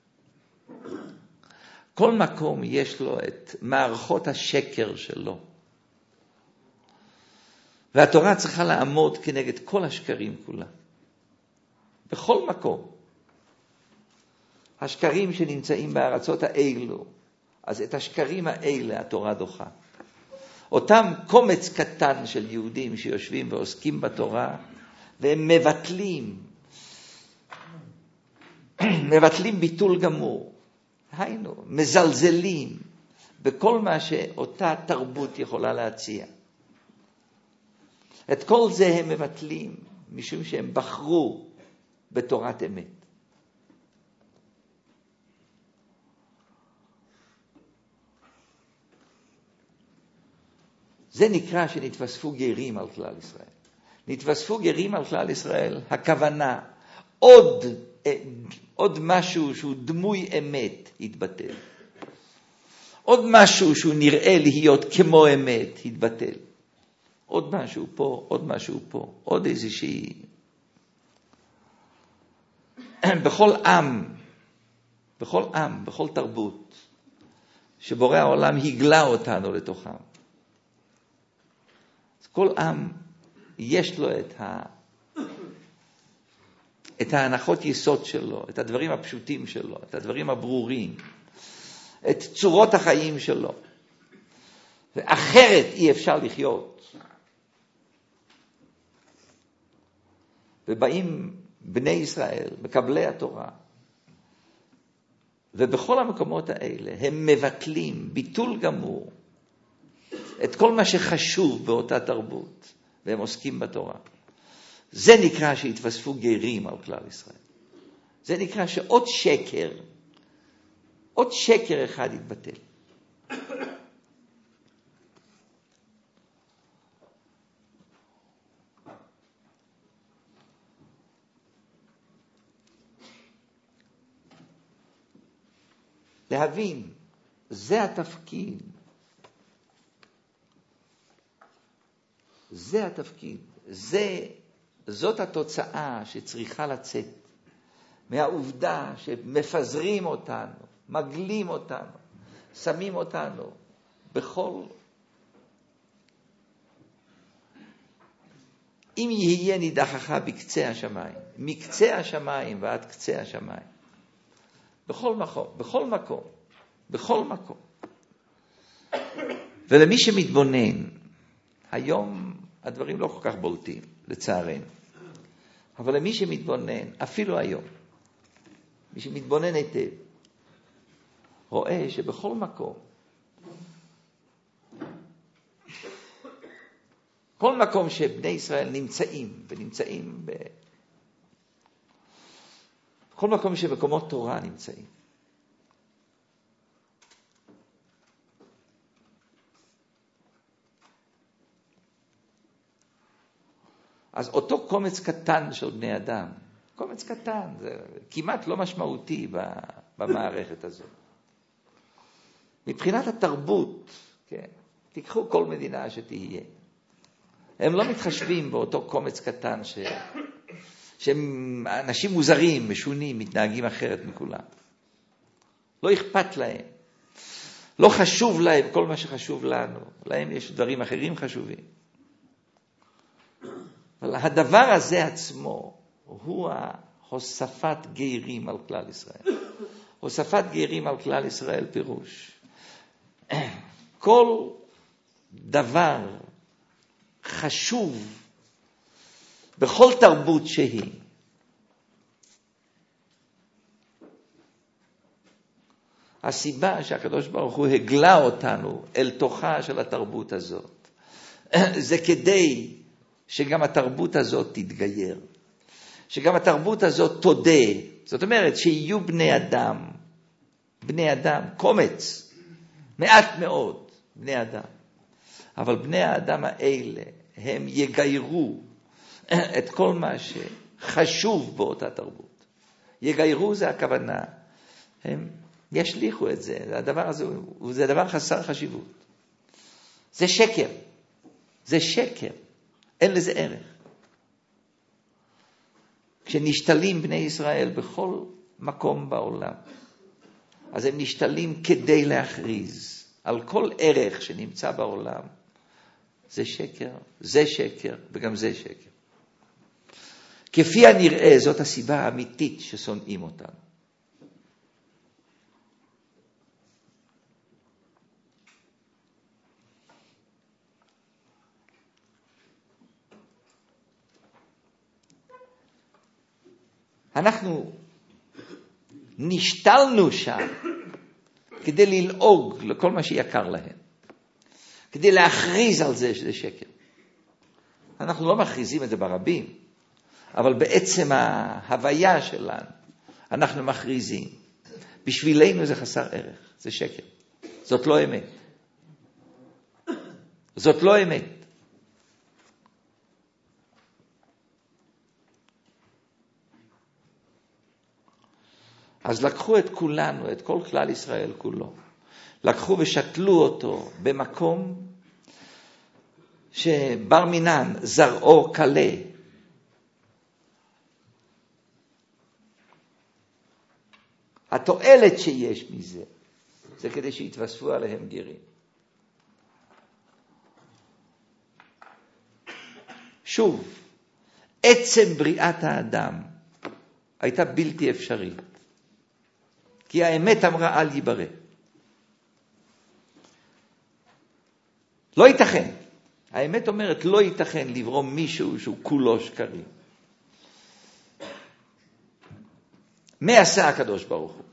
כל מקום יש לו את מערכות השקר שלו. והתורה צריכה לעמוד כנגד כל השקרים כולה. בכל מקום. השקרים שנמצאים בארצות האלו, אז את השקרים האלה התורה דוחה. אותם קומץ קטן של יהודים שיושבים ועוסקים בתורה, והם מבטלים ביטול גמור. היינו, מזלזלים בכל מה שאותה תרבות יכולה להציע. את כל זה הם מבטלים, משום שהם בחרו בתורת אמת. זה נקרא שנתווספו גרים על כלל ישראל. נתווספו גרים על כלל ישראל, הכוונה, עוד משהו שהוא דמוי אמת התבטל. עוד משהו שהוא נראה להיות כמו אמת התבטל. עוד משהו פה, עוד משהו פה, עוד איזושהי. בכל עם, בכל תרבות, שבורא העולם הגלה אותנו לתוכם. אז כל עם יש לו את ההנחות יסוד שלו, את הדברים הפשוטים שלו, את הדברים הברורים, את צורות החיים שלו. ואחרת אי אפשר לחיות. ובאים בני ישראל, מקבלי התורה, ובכל המקומות האלה הם מבטלים ביטול גמור את כל מה שחשוב באותה תרבות, והם עוסקים בתורה. זה נקרא שהתווספו גרים על כלל ישראל. זה נקרא שעוד שקר אחד יתבטל. להבין, זה התפקיד. זה התפקיד. זאת התוצאה שצריכה לצאת מהעובדה שמפזרים אותנו, מגלים אותנו, שמים אותנו בכל. אם יהיה נידחך בקצה השמיים, מקצה השמיים ועד קצה השמיים, בכל מקום. ולמי שמתבונן, היום הדברים לא כל כך בולטים, לצערנו. אבל למי שמתבונן, אפילו היום, מי שמתבונן היטב, רואה שבכל מקום, כל מקום שבני ישראל נמצאים, כל מקום שמקומות תורה נמצאים, אז אותו קומץ קטן של בני אדם, קומץ קטן, זה כמעט לא משמעותי במערכת הזאת. מבחינת התרבות, כן, תיקחו כל מדינה שתהיה. הם לא מתחשבים באותו קומץ קטן שהם אנשים מוזרים, משונים, מתנהגים אחרת מכולם. לא אכפת להם. לא חשוב להם כל מה שחשוב לנו. להם יש דברים אחרים חשובים. אבל הדבר הזה עצמו הוא הוספת גרים על כלל ישראל. הוספת גרים על כלל ישראל פירוש. כל דבר חשוב בכל תרבות שהיא. הסיבה שהקדוש ברוך הוא הגלה אותנו אל תוכה של התרבות הזאת, זה כדי שגם התרבות הזאת תתגייר. שגם התרבות הזאת תודה. זאת אומרת שיהיו בני אדם, קומץ, מעט מאוד בני אדם. אבל בני האדם האלה, הם יגיירו את כל מה שחשוב באותה תרבות. יגיירו זה הכוונה. הם ישליחו את זה. הדבר הזה, זה דבר חסר חשיבות. זה שקר. זה שקר. אין לזה ערך. כשנשתלים בני ישראל בכל מקום בעולם, אז הם נשתלים כדי להכריז על כל ערך שנמצא בעולם. זה שקר, וגם זה שקר. כפי הנראה, זאת הסיבה האמיתית ששונאים אותנו. אנחנו נשתלנו שם כדי ללעוג לכל מה שיקר להם. כדי להכריז על זה שזה שקר. אנחנו לא מכריזים את זה ברבים, אבל בעצם ההוויה שלנו, אנחנו מכריזים. בשבילנו זה חסר ערך, זה שקר. זאת לא אמת. זאת לא אמת. אז לקחו את כולנו, את כל כלל ישראל כולו. לקחו ושתלו אותו במקום שבר מינן זרעו קלה. התועלת שיש מזה זה כדי שיתווספו עליהם גרים. שוב, עצם בריאת האדם הייתה בלתי אפשרית. כי האמת אמרה אל ייברא. לא ייתכן. האמת אומרת לא ייתכן לברוא מישהו שהוא כולו שקרים. מה עשה הקדוש ברוך הוא?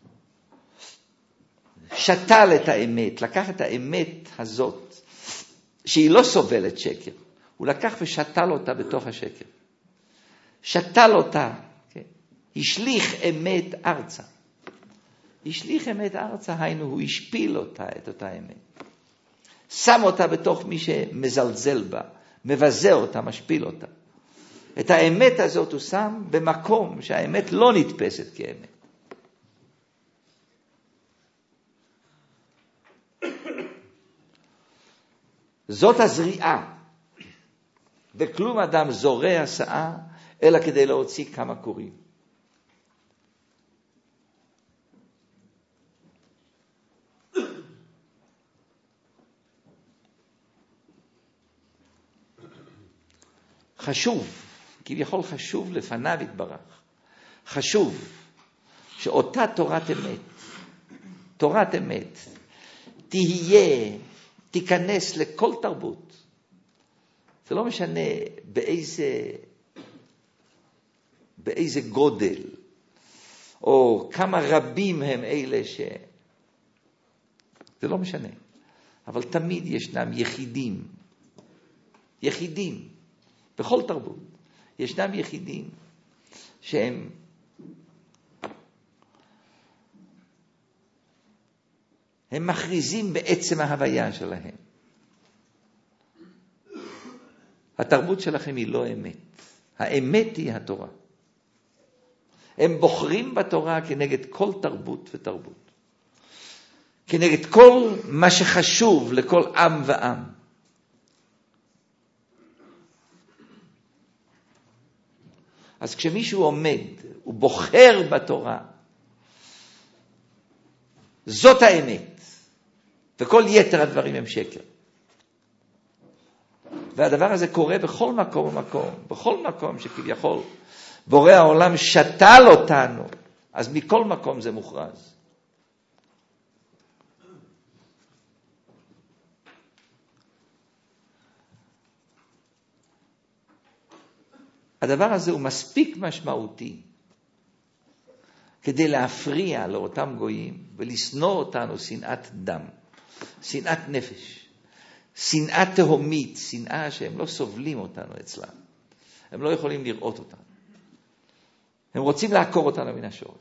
שתל את האמת, לקח את האמת הזאת, שהיא לא סובלת שקר. הוא לקח ושתל אותה בתוך השקר. שתל אותה, כן? השליך אמת ארצה. השליך אמת ארצה, היינו, הוא השפיל אותה, את אותה אמת. שם אותה בתוך מי שמזלזל בה, מבזה אותה, משפיל אותה. את האמת הזאת הוא שם במקום שהאמת לא נתפסת כאמת. זאת הזריעה. וכלום אדם זורע שאה, אלא כדי להוציא כמה קורים. חשוב, כביכול חשוב לפניו יתברך. חשוב שאותה תורת אמת, תיכנס לכל תרבות. זה לא משנה באיזה גודל, או כמה רבים הם אלה זה לא משנה. אבל תמיד ישנם יחידים, בכל תרבות. ישנם יחידים שהם מכריזים בעצם ההוויה שלהם. התרבות שלכם היא לא אמת. האמת היא התורה. הם בוחרים בתורה כנגד כל תרבות ותרבות. כנגד כל מה שחשוב לכל עם ועם. אז כשמישהו עומד, הוא בוחר בתורה, זאת האמת. וכל יתר הדברים הם שקר. והדבר הזה קורה בכל מקום ומקום. בכל מקום שכביכול בורא העולם שתל אותנו, אז מכל מקום זה מוכרז. הדבר הזה הוא מספיק משמעותי כדי להפריע לאותם גויים ולשנוא אותנו שנאת דם, שנאת נפש, שנאה תהומית, שנאה שהם לא סובלים אותנו אצלם. הם לא יכולים לראות אותנו. הם רוצים לעקור אותנו מן השורש.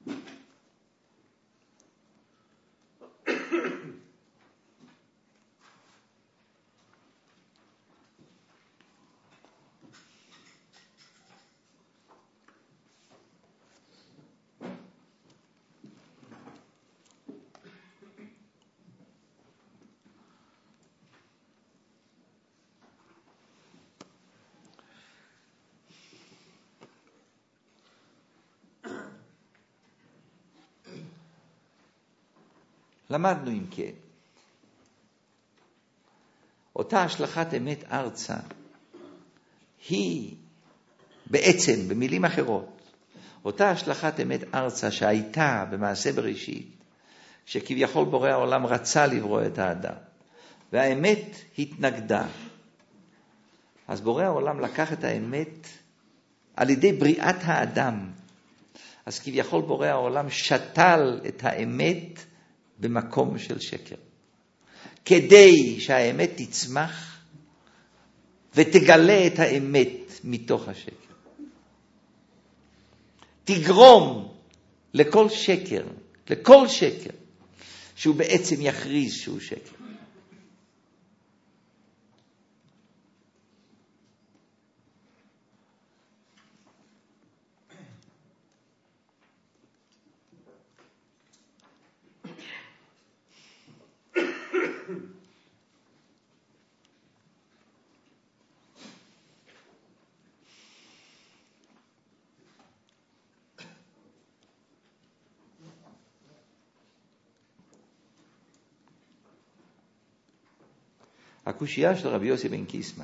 למדנו אם כן. אותה השלכת אמת ארצה היא בעצם, במילים אחרות, אותה השלכת אמת ארצה שהייתה במעשה בראשית, שכביכול בורא העולם רצה לברוא את האדם, והאמת התנגדה. אז בורא העולם לקח את האמת על ידי בריאת האדם. אז כביכול בורא העולם שתל את האמת במקום של שקר. כדי שהאמת תצמח ותגלה את האמת מתוך השקר. תגרום לכל שקר, שהוא בעצם יכריז שהוא שקר. הקושייה של רבי יוסי בן קיסמא.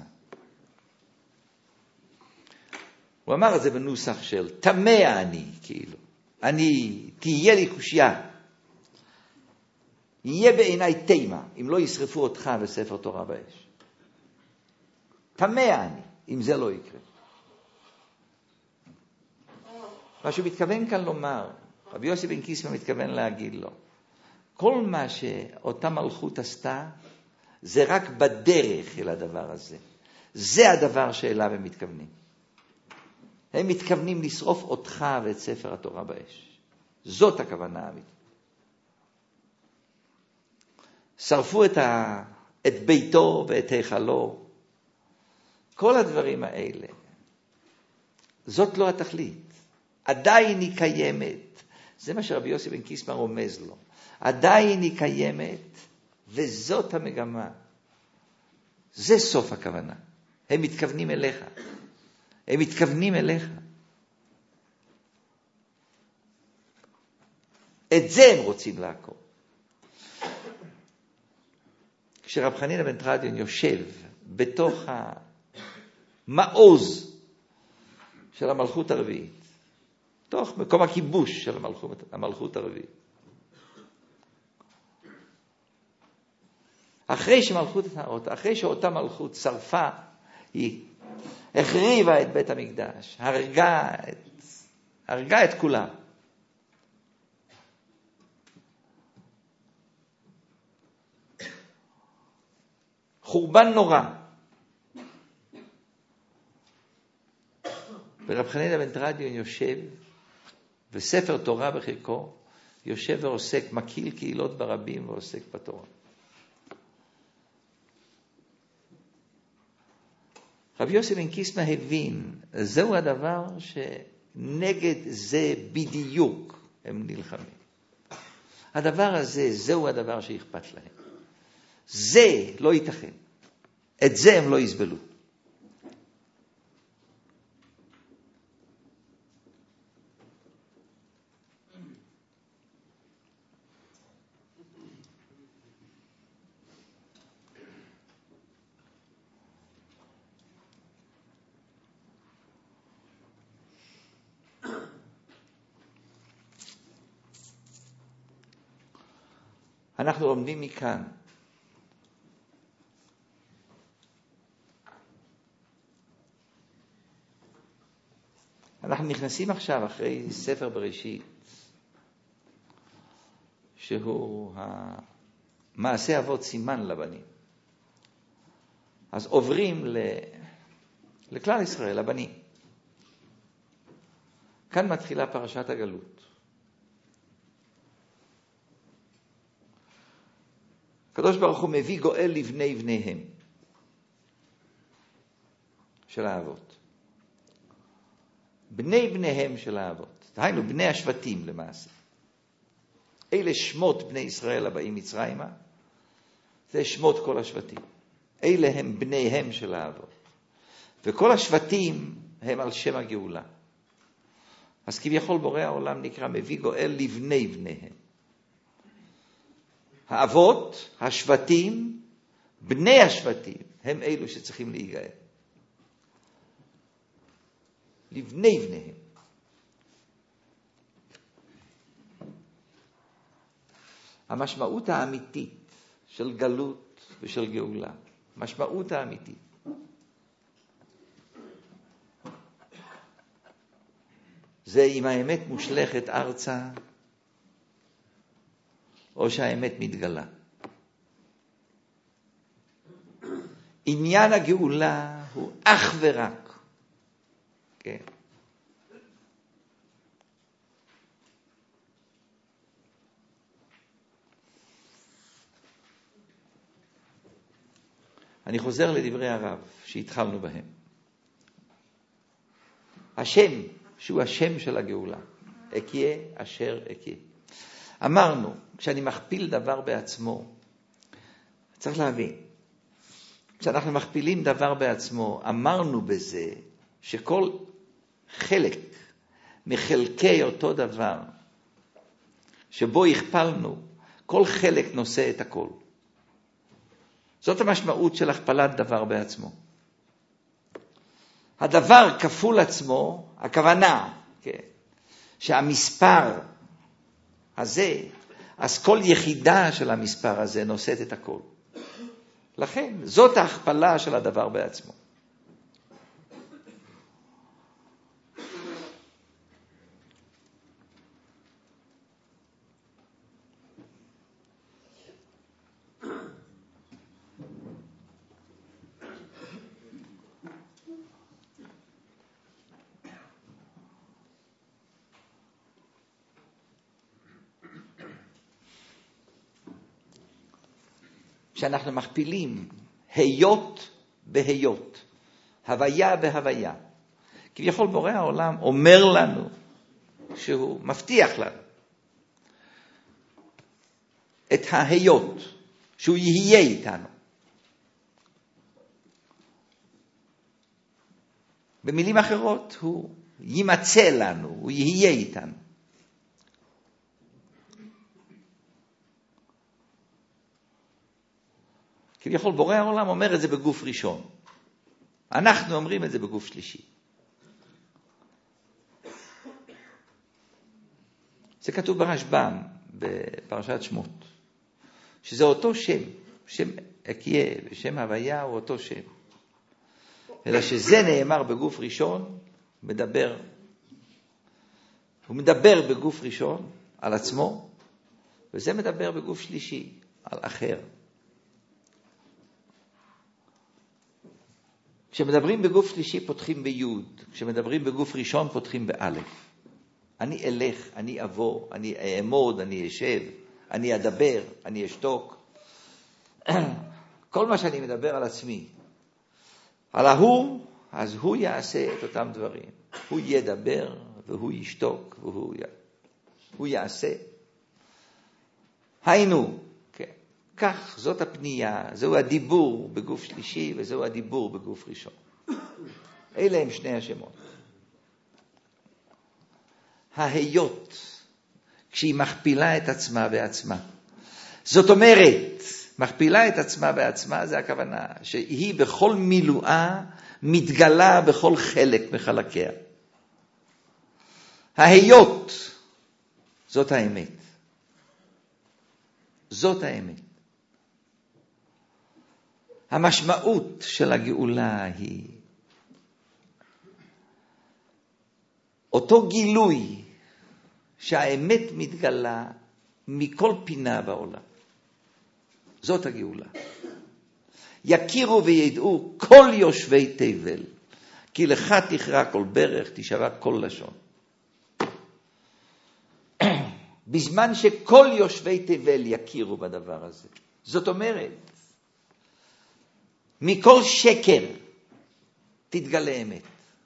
הוא אמר את זה בנוסח של תמה אני, כאילו. תהיה לי קושייה. יהיה בעיניי תימה, אם לא ישרפו אותך בספר תורה באש. תמה אני, אם זה לא יקרה. מה שהוא מתכוון כאן לומר, רבי יוסי בן קיסמא מתכוון להגיד לו, כל מה שאותה מלכות עשתה, זה רק בדרך אל הדבר הזה. זה הדבר שאליו הם מתכוונים. הם מתכוונים לשרוף אותך ואת ספר התורה באש. זאת הכוונה האמיתית. שרפו את ביתו ואת היכלו. כל הדברים האלה. זאת לא התכלית. עדיין היא קיימת. זה מה שרבי יוסי בן קיסמא רומז לו. עדיין היא קיימת, וזאת המגמה. זה סוף הכוונה. הם מתכוונים אליך. הם מתכוונים אליך. את זה הם רוצים לעקור. כשרב חנינא בן תרדיון יושב בתוך המעוז של המלכות הרביעית, תוך מקום הכיבוש של המלכות הרביעית, אחרי שאותה מלכות שרפה, היא החריבה את בית המקדש, הרגה את כולם. חורבן נורא. ורב חנינא בן תרדיון יושב, וספר תורה בחיקו, יושב ועוסק, מקיל קהילות ברבים ועוסק בתורה. רבי יוסי בן קיסמא הבין, זהו הדבר שנגד זה בדיוק הם נלחמים. הדבר הזה, זהו הדבר שאכפת להם. זה לא ייתכן. את זה הם לא יסבלו. אנחנו לומדים מכאן אנחנו נכנסים עכשיו אחרי ספר בראשית שהוא מעשה אבות סימן לבנים. אז עוברים לכלל ישראל, לבנים. כאן מתחילה פרשת הגלות. הקדוש ברוך הוא מביא גואל לבני בניהם של האבות. בני בניהם של האבות. דהיינו בני השבטים למעשה. אלה שמות בני ישראל הבאים מצרימה. זה שמות כל השבטים. אלה הם בניהם של האבות. וכל השבטים הם על שם הגאולה. אז כביכול בורא העולם נקרא מביא גואל לבני בניהם. האבות, השבטים, בני השבטים, הם אלו שצריכים להיגאל. לבני בניהם. המשמעות האמיתית של גלות ושל גאולה, המשמעות האמיתית, זה אם האמת מושלכת ארצה, או שהאמת מתגלה. עניין הגאולה הוא אך ורק, כן. אני חוזר לדברי הרב שהתחלנו בהם. השם, שהוא השם של הגאולה, אקיה אשר אקיה. אמרנו, כשאני מכפיל דבר בעצמו, צריך להבין, כשאנחנו מכפילים דבר בעצמו, אמרנו בזה שכל חלק מחלקי אותו דבר, שבו הכפלנו, כל חלק נושא את הכל. זאת המשמעות של הכפלת דבר בעצמו. הדבר כפול עצמו, הכוונה, כן, שהמספר הזה, אז כל יחידה של המספר הזה נושאת את הכל. לכן, זאת ההכפלה של הדבר בעצמו. שאנחנו מכפילים היות בהיות, הוויה בהוויה. כביכול בורא העולם אומר לנו שהוא מבטיח לנו את ההיות, שהוא יהיה איתנו. במילים אחרות, הוא יימצא לנו, הוא יהיה איתנו. כביכול בורא העולם אומר את זה בגוף ראשון. אנחנו אומרים את זה בגוף שלישי. זה כתוב ברשב"ם, בפרשת שמות. שזה אותו שם, שם אקיה ושם הוויה הוא אותו שם. אלא שזה נאמר בגוף ראשון, הוא מדבר בגוף ראשון על עצמו, וזה מדבר בגוף שלישי על אחר. כשמדברים בגוף שלישי פותחים ביוד, כשמדברים בגוף ראשון פותחים באלף. אני אלך, אני אבוא, אני אעמוד, אני אשב, אני אדבר, אני אשתוק. כל מה שאני מדבר על עצמי, על ההוא, אז הוא יעשה את אותם דברים. הוא ידבר והוא ישתוק והוא יעשה. היינו, כך, זאת הפנייה, זהו הדיבור בגוף שלישי וזהו הדיבור בגוף ראשון. אלה הם שני השמות. ההיות, כשהיא מכפילה את עצמה בעצמה. זאת אומרת, מכפילה את עצמה בעצמה, זה הכוונה, שהיא בכל מילואה מתגלה בכל חלק מחלקיה. ההיות, זאת האמת. זאת האמת. המשמעות של הגאולה היא אותו גילוי שהאמת מתגלה מכל פינה בעולם. זאת הגאולה. יכירו וידעו כל יושבי תבל, כי לך תכרע כל ברך, תשמע כל לשון. בזמן שכל יושבי תבל יכירו בדבר הזה. זאת אומרת, מכל שקר תתגלה אמת.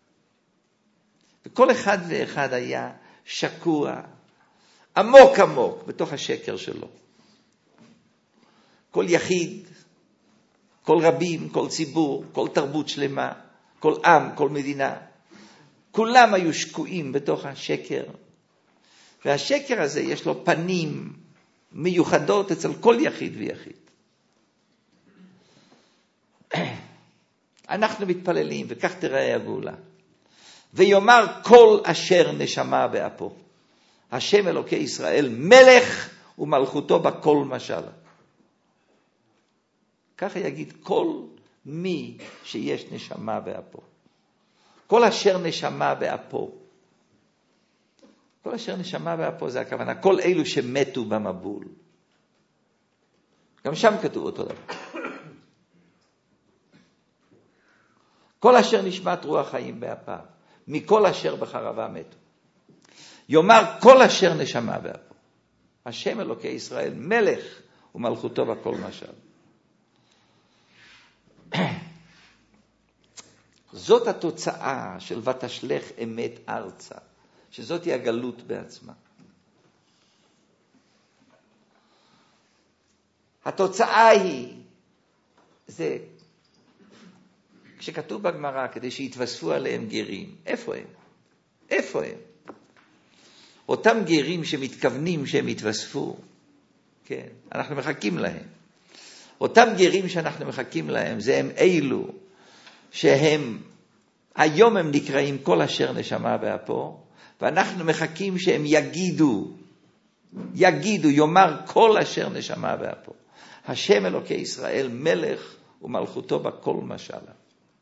וכל אחד ואחד היה שקוע, עמוק עמוק, בתוך השקר שלו. כל יחיד, כל רבים, כל ציבור, כל תרבות שלמה, כל עם, כל מדינה. כולם היו שקועים בתוך השקר. והשקר הזה יש לו פנים מיוחדות אצל כל יחיד ויחיד. אנחנו מתפללים, וכך תראה הגאולה. ויאמר כל אשר נשמה באפו. השם אלוקי ישראל מלך ומלכותו בכל משל. ככה יגיד כל מי שיש נשמה באפו. כל אשר נשמה באפו. כל אשר נשמה באפו זה הכוונה. כל אלו שמתו במבול. גם שם כתוב אותו דבר. כל אשר נשמת רוח חיים באפה. מכל אשר בחרבה מתו. יאמר כל אשר נשמה באפו. השם אלוקי ישראל מלך ומלכותו בכל משל. זאת התוצאה של ותשלח אמת ארצה, שזאת היא הגלות בעצמה. התוצאה היא, זה, כשכתוב בגמרא, כדי שיתווספו עליהם גרים, איפה הם? איפה הם? אותם גרים שמתכוונים שהם יתווספו, כן, אנחנו מחכים להם. אותם גרים שאנחנו מחכים להם, זה הם אלו שהם, היום הם נקראים כל אשר נשמה באפו, ואנחנו מחכים שהם יגידו, יאמר כל אשר נשמה באפו. השם אלוקי ישראל מלך ומלכותו בכל משלה.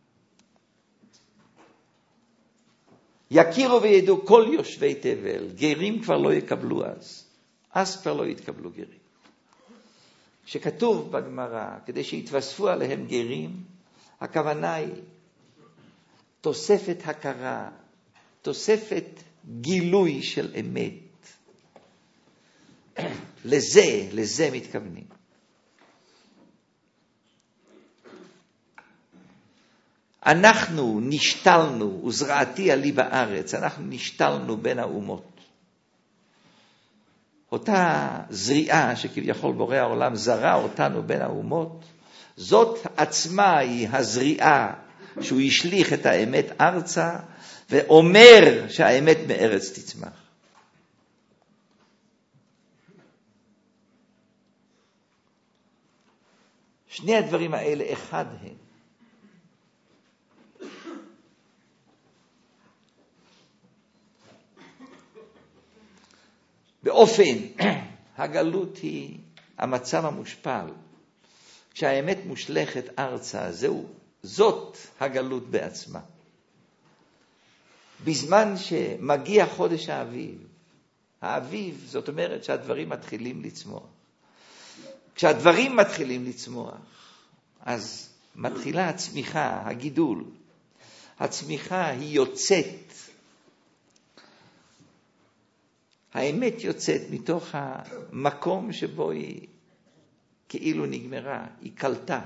יכירו וידעו כל יושבי תבל, גרים כבר לא יקבלו אז כבר לא יתקבלו גרים. שכתוב בגמרא, כדי שיתווספו עליהם גרים, הכוונה היא תוספת הכרה, תוספת גילוי של אמת. לזה מתכוונים. אנחנו נשתלנו, וזרעתי עלי בארץ, אנחנו נשתלנו בין האומות. אותה זריעה שכביכול בורא העולם זרע אותנו בין האומות, זאת עצמה היא הזריעה שהוא ישליך את האמת ארצה, ואומר שהאמת מארץ תצמח. שני הדברים האלה אחד הם. באופן, הגלות היא המצב המושפל. כשהאמת מושלכת ארצה, זאת הגלות בעצמה. בזמן שמגיע חודש האביב, זאת אומרת שהדברים מתחילים לצמוח. כשהדברים מתחילים לצמוח, אז מתחילה הצמיחה, הגידול. הצמיחה היא יוצאת. האמת יוצאת מתוך המקום שבו היא כאילו נגמרה, היא קלטה.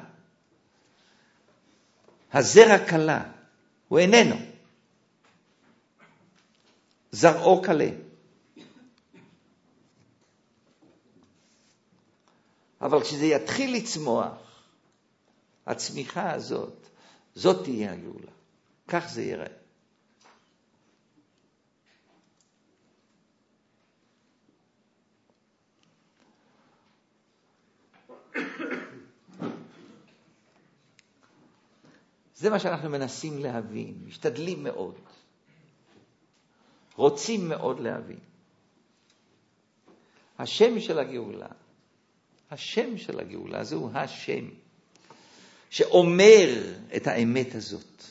הזרע קלה, הוא איננו. זרעו קלה. אבל כשזה יתחיל לצמוח, הצמיחה הזאת, זאת תהיה הגאולה. כך זה ייראה. זה מה שאנחנו מנסים להבין, משתדלים מאוד, רוצים מאוד להבין. השם של הגאולה, זהו השם שאומר את האמת הזאת.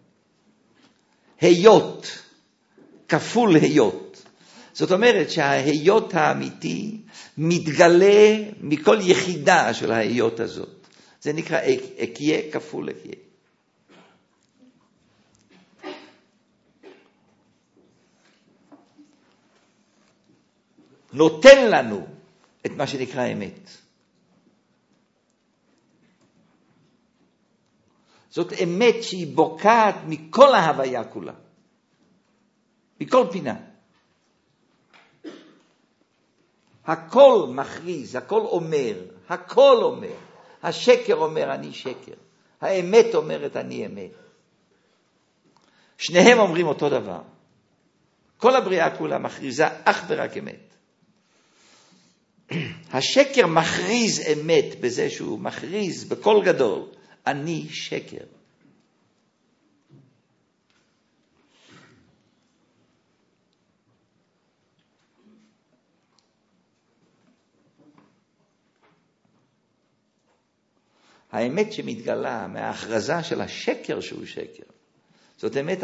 היות, כפול היות. זאת אומרת שההיות האמיתי מתגלה מכל יחידה של ההיות הזאת. זה נקרא אקיה כפול אקיה. נותן לנו את מה שנקרא אמת. זאת אמת שהיא בוקעת מכל ההוויה כולה. מכל פינה. הכל מכריז, הכל אומר. השקר אומר אני שקר. האמת אומרת אני אמת. שניהם אומרים אותו דבר. כל הבריאה כולה מכריזה אך ורק אמת. השקר מכריז אמת בזה שהוא מכריז בקול גדול, אני שקר. האמת שמתגלה מההכרזה של השקר שהוא שקר, זאת אמת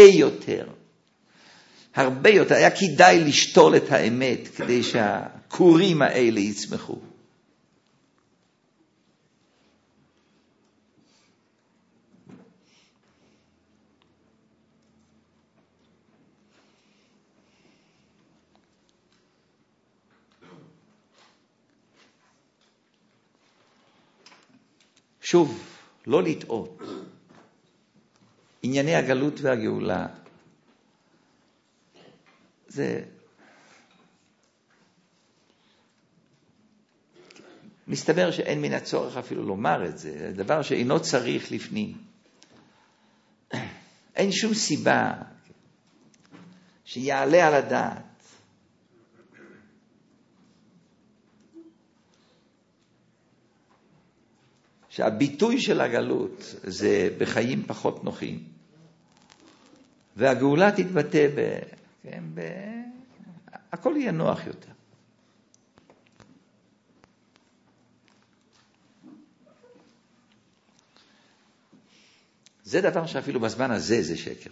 הרבה יותר. היה כדאי לשתול את האמת כדי שהקורים האלה יצמחו. שוב, לא לטעות. ענייני הגלות והגאולה, זה מסתבר שאין מן הצורך אפילו לומר את זה. זה דבר שאינו צריך לפנים. אין שום סיבה שיעלה על הדעת שהביטוי של הגלות זה בחיים פחות נוחים, והגאולה תתבטא הכל יהיה נוח יותר. זה דבר שאפילו בזמן הזה זה שקר.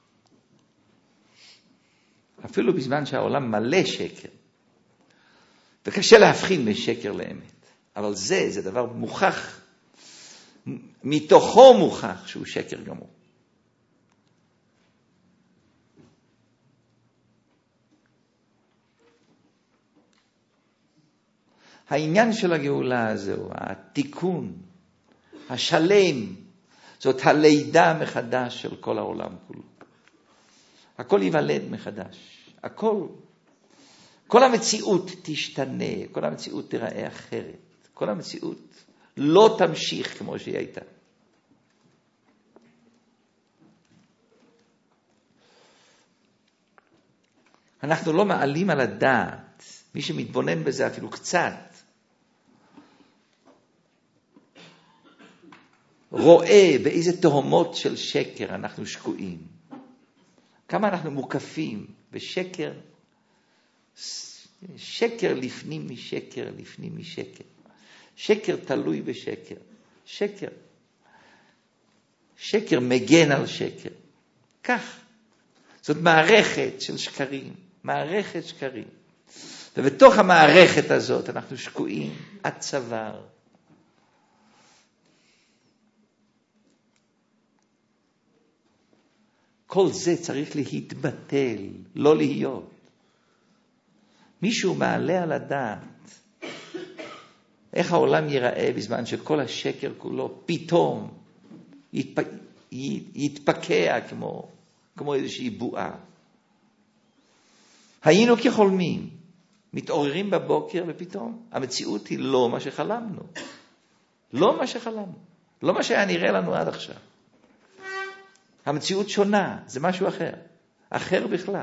אפילו בזמן שהעולם מלא שקר. וקשה להבחין בין שקר לאמת. אבל זה דבר מוכח, מתוכו מוכח שהוא שקר גמור. העניין של הגאולה הזו, התיקון, השלם, זאת הלידה מחדש של כל העולם כולו. הכל ייוולד מחדש. כל המציאות תשתנה, כל המציאות תיראה אחרת. כל המציאות לא תמשיך כמו שהיא הייתה. אנחנו לא מעלים על הדעת, מי שמתבונן בזה אפילו קצת, רואה באיזה תהומות של שקר אנחנו שקועים. כמה אנחנו מוקפים בשקר, שקר לפנים משקר, לפנים משקר. שקר תלוי בשקר. שקר מגן על שקר. כך. זאת מערכת של שקרים. מערכת שקרים. ובתוך המערכת הזאת אנחנו שקועים עד צוואר. כל זה צריך להתבטל, לא להיות. מישהו מעלה על הדעת איך העולם ייראה בזמן שכל השקר כולו פתאום יתפקע כמו איזושהי בועה. היינו כחולמים, מתעוררים בבוקר ופתאום המציאות היא לא מה שחלמנו. לא מה שחלמנו. לא מה שהיה נראה לנו עד עכשיו. המציאות שונה, זה משהו אחר. אחר בכלל.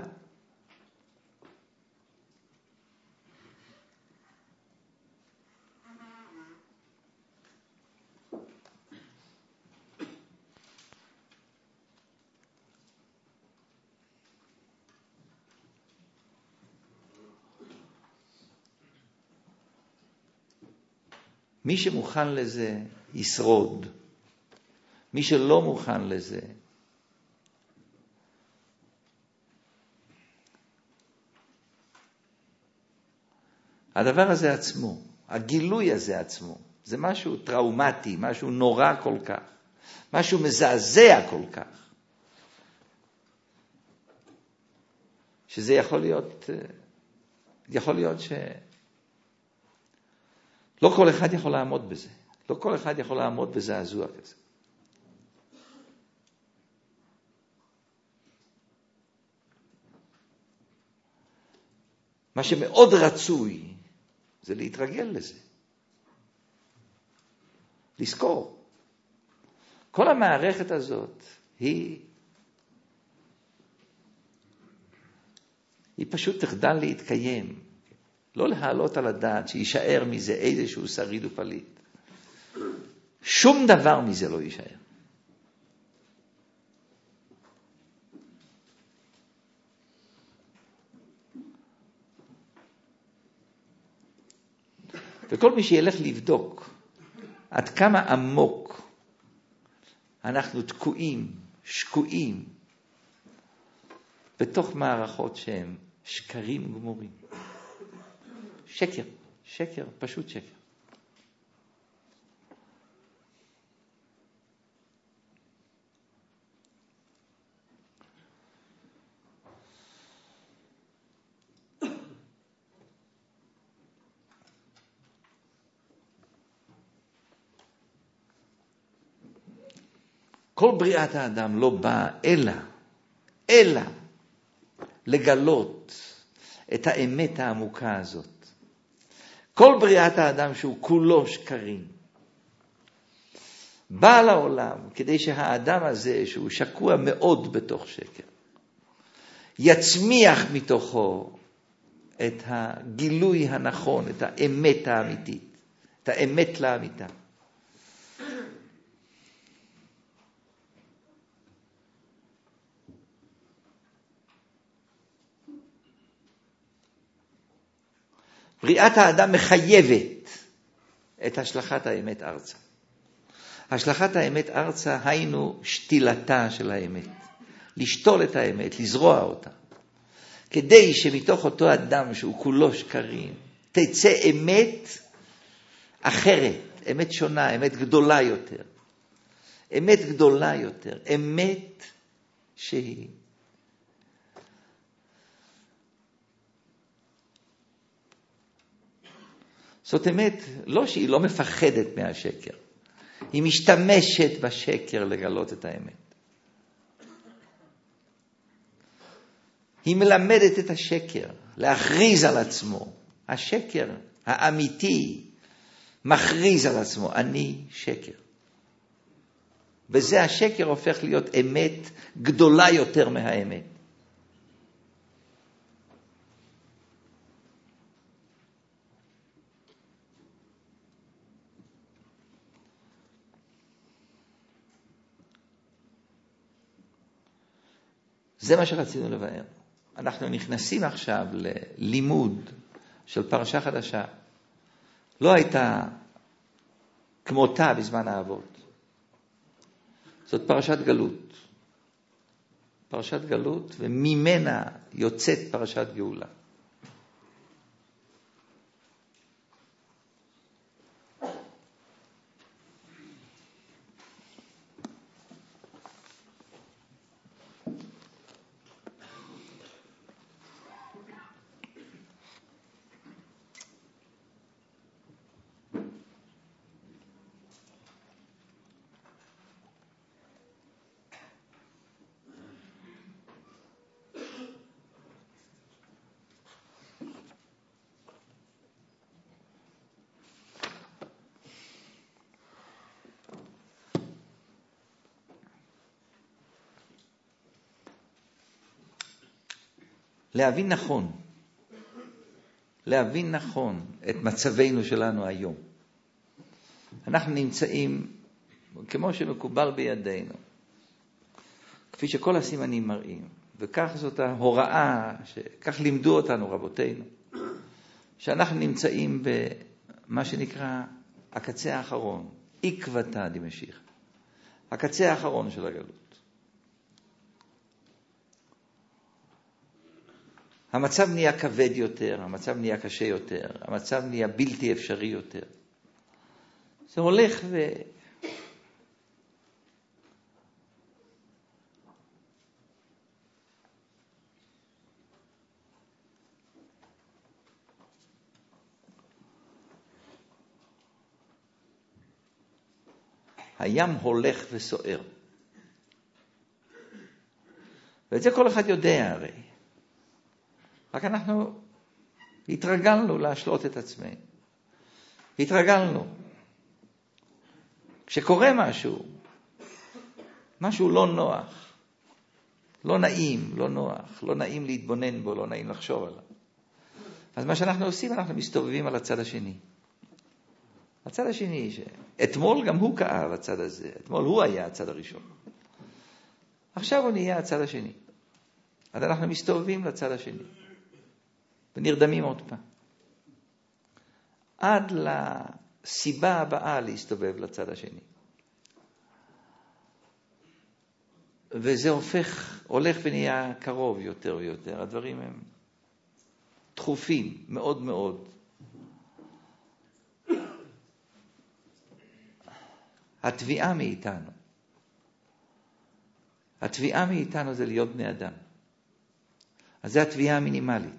מי שמוכן לזה ישרוד. מי שלא מוכן לזה הדבר הזה עצמו, הגילוי הזה עצמו, זה משהו טראומטי, משהו נורא כל כך, משהו מזעזע כל כך, שזה יכול להיות לא כל אחד יכול לעמוד בזה, לא כל אחד יכול לעמוד בזעזוע כזה. מה שמאוד רצוי זה להתרגל לזה. לזכור. כל המערכת הזאת היא פשוט תחדל להתקיים. לא להעלות על הדעת שישאר מזה איזשהו שריד ופליט. שום דבר מזה לא יישאר. וכל מי שילך לבדוק עד כמה עמוק אנחנו תקועים, שקועים, בתוך מערכות שהן שקרים גמורים. שקר, שקר, פשוט שקר. כל בריאת האדם לא באה אלא לגלות את האמת העמוקה הזאת. כל בריאת האדם שהוא כולו שקרים, בא לעולם כדי שהאדם הזה שהוא שקוע מאוד בתוך שקר, יצמיח מתוכו את הגילוי הנכון, את האמת האמיתית, את האמת לאמיתה. בריאת האדם מחייבת את השלכת האמת ארצה. השלכת האמת ארצה היינו שתילתה של האמת. לשתול את האמת, לזרוע אותה. כדי שמתוך אותו אדם שהוא כולו שקרים, תצא אמת אחרת, אמת שונה, אמת גדולה יותר. אמת גדולה יותר, אמת שהיא. זאת אמת, לא שהיא לא מפחדת מהשקר, היא משתמשת בשקר לגלות את האמת. היא מלמדת את השקר, להכריז על עצמו. השקר האמיתי מכריז על עצמו, אני שקר. וזה השקר הופך להיות אמת גדולה יותר מהאמת. זה מה שרצינו לבאר. אנחנו נכנסים עכשיו ללימוד של פרשה חדשה. לא הייתה כמותה בזמן האבות. זאת פרשת גלות. פרשת גלות, וממנה יוצאת פרשת גאולה. להבין נכון את מצבנו שלנו היום. אנחנו נמצאים כמו שמקובל בידינו, כפי שכל הסימנים מראים, וכך זאת ההוראה, כך לימדו אותנו רבותינו, שאנחנו נמצאים במה שנקרא הקצה האחרון, עקבתא דמשיחא, הקצה האחרון של הגלות. המצב נהיה כבד יותר, המצב נהיה קשה יותר, המצב נהיה בלתי אפשרי יותר. זה הולך הים הולך וסוער. ואת זה כל אחד יודע הרי. רק אנחנו התרגלנו להשלות את עצמנו. התרגלנו. כשקורה משהו לא נוח, לא נעים, לא נוח, לא נעים להתבונן בו, לא נעים לחשוב עליו. אז מה שאנחנו עושים, אנחנו מסתובבים על הצד השני. הצד השני, אתמול גם הוא כאב הצד הזה, אתמול הוא היה הצד הראשון. עכשיו הוא נהיה הצד השני. אז אנחנו מסתובבים לצד השני. ונרדמים עוד פעם. עד לסיבה הבאה להסתובב לצד השני. וזה הולך ונהיה קרוב יותר ויותר. הדברים הם דחופים מאוד מאוד. התביעה מאיתנו זה להיות בני אדם. אז זה התביעה המינימלית.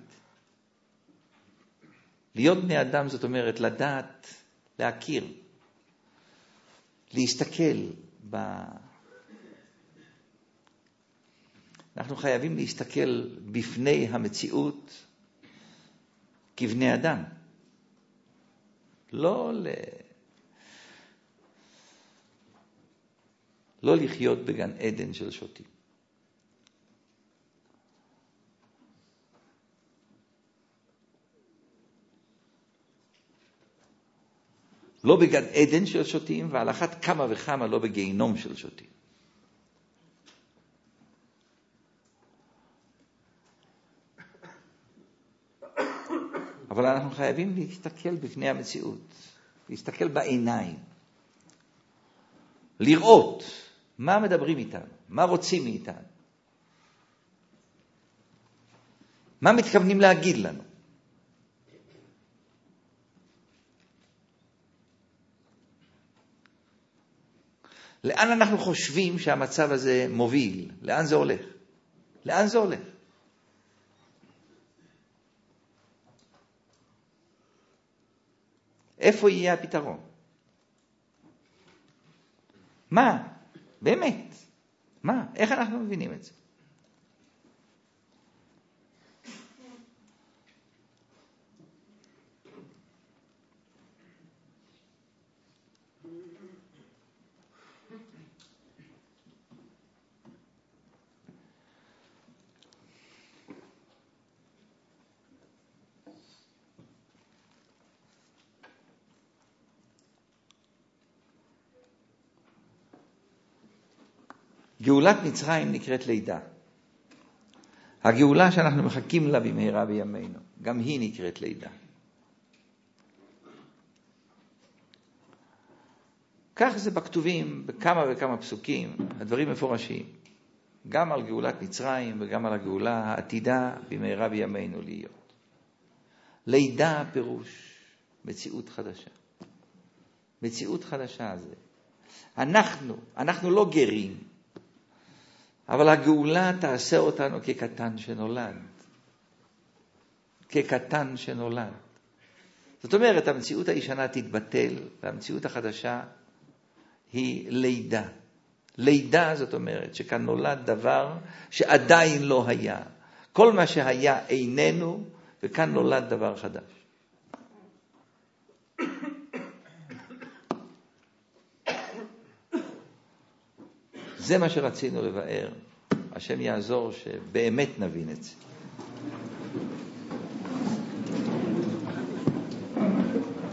להיות בני אדם זאת אומרת לדעת, להכיר, להסתכל אנחנו חייבים להסתכל בפני המציאות כבני אדם. לא לחיות בגן עדן של שוטים. לא בגן עדן של שוטים, ועל אחת כמה וכמה לא בגיהינום של שוטים. אבל אנחנו חייבים להסתכל בפני המציאות, להסתכל בעיניים, לראות מה מדברים איתנו, מה רוצים מאיתנו, מה מתכוונים להגיד לנו. לאן אנחנו חושבים שהמצב הזה מוביל? לאן זה הולך? לאן זה הולך? איפה יהיה הפתרון? מה? באמת? מה? איך אנחנו מבינים את זה? גאולת מצרים נקראת לידה. הגאולה שאנחנו מחכים לה במהרה בימינו, גם היא נקראת לידה. כך זה בכתובים, בכמה וכמה פסוקים, הדברים מפורשים. גם על גאולת מצרים וגם על הגאולה העתידה במהרה בימינו להיות. לידה פירוש מציאות חדשה. מציאות חדשה זה. אנחנו לא גרים, אבל הגאולה תעשה אותנו כקטן שנולד. כקטן שנולד. זאת אומרת, המציאות הישנה תתבטל, והמציאות החדשה היא לידה. לידה זאת אומרת שכאן נולד דבר שעדיין לא היה. כל מה שהיה איננו, וכאן נולד דבר חדש. זה מה שרצינו לבאר. השם יעזור שבאמת נבין את זה.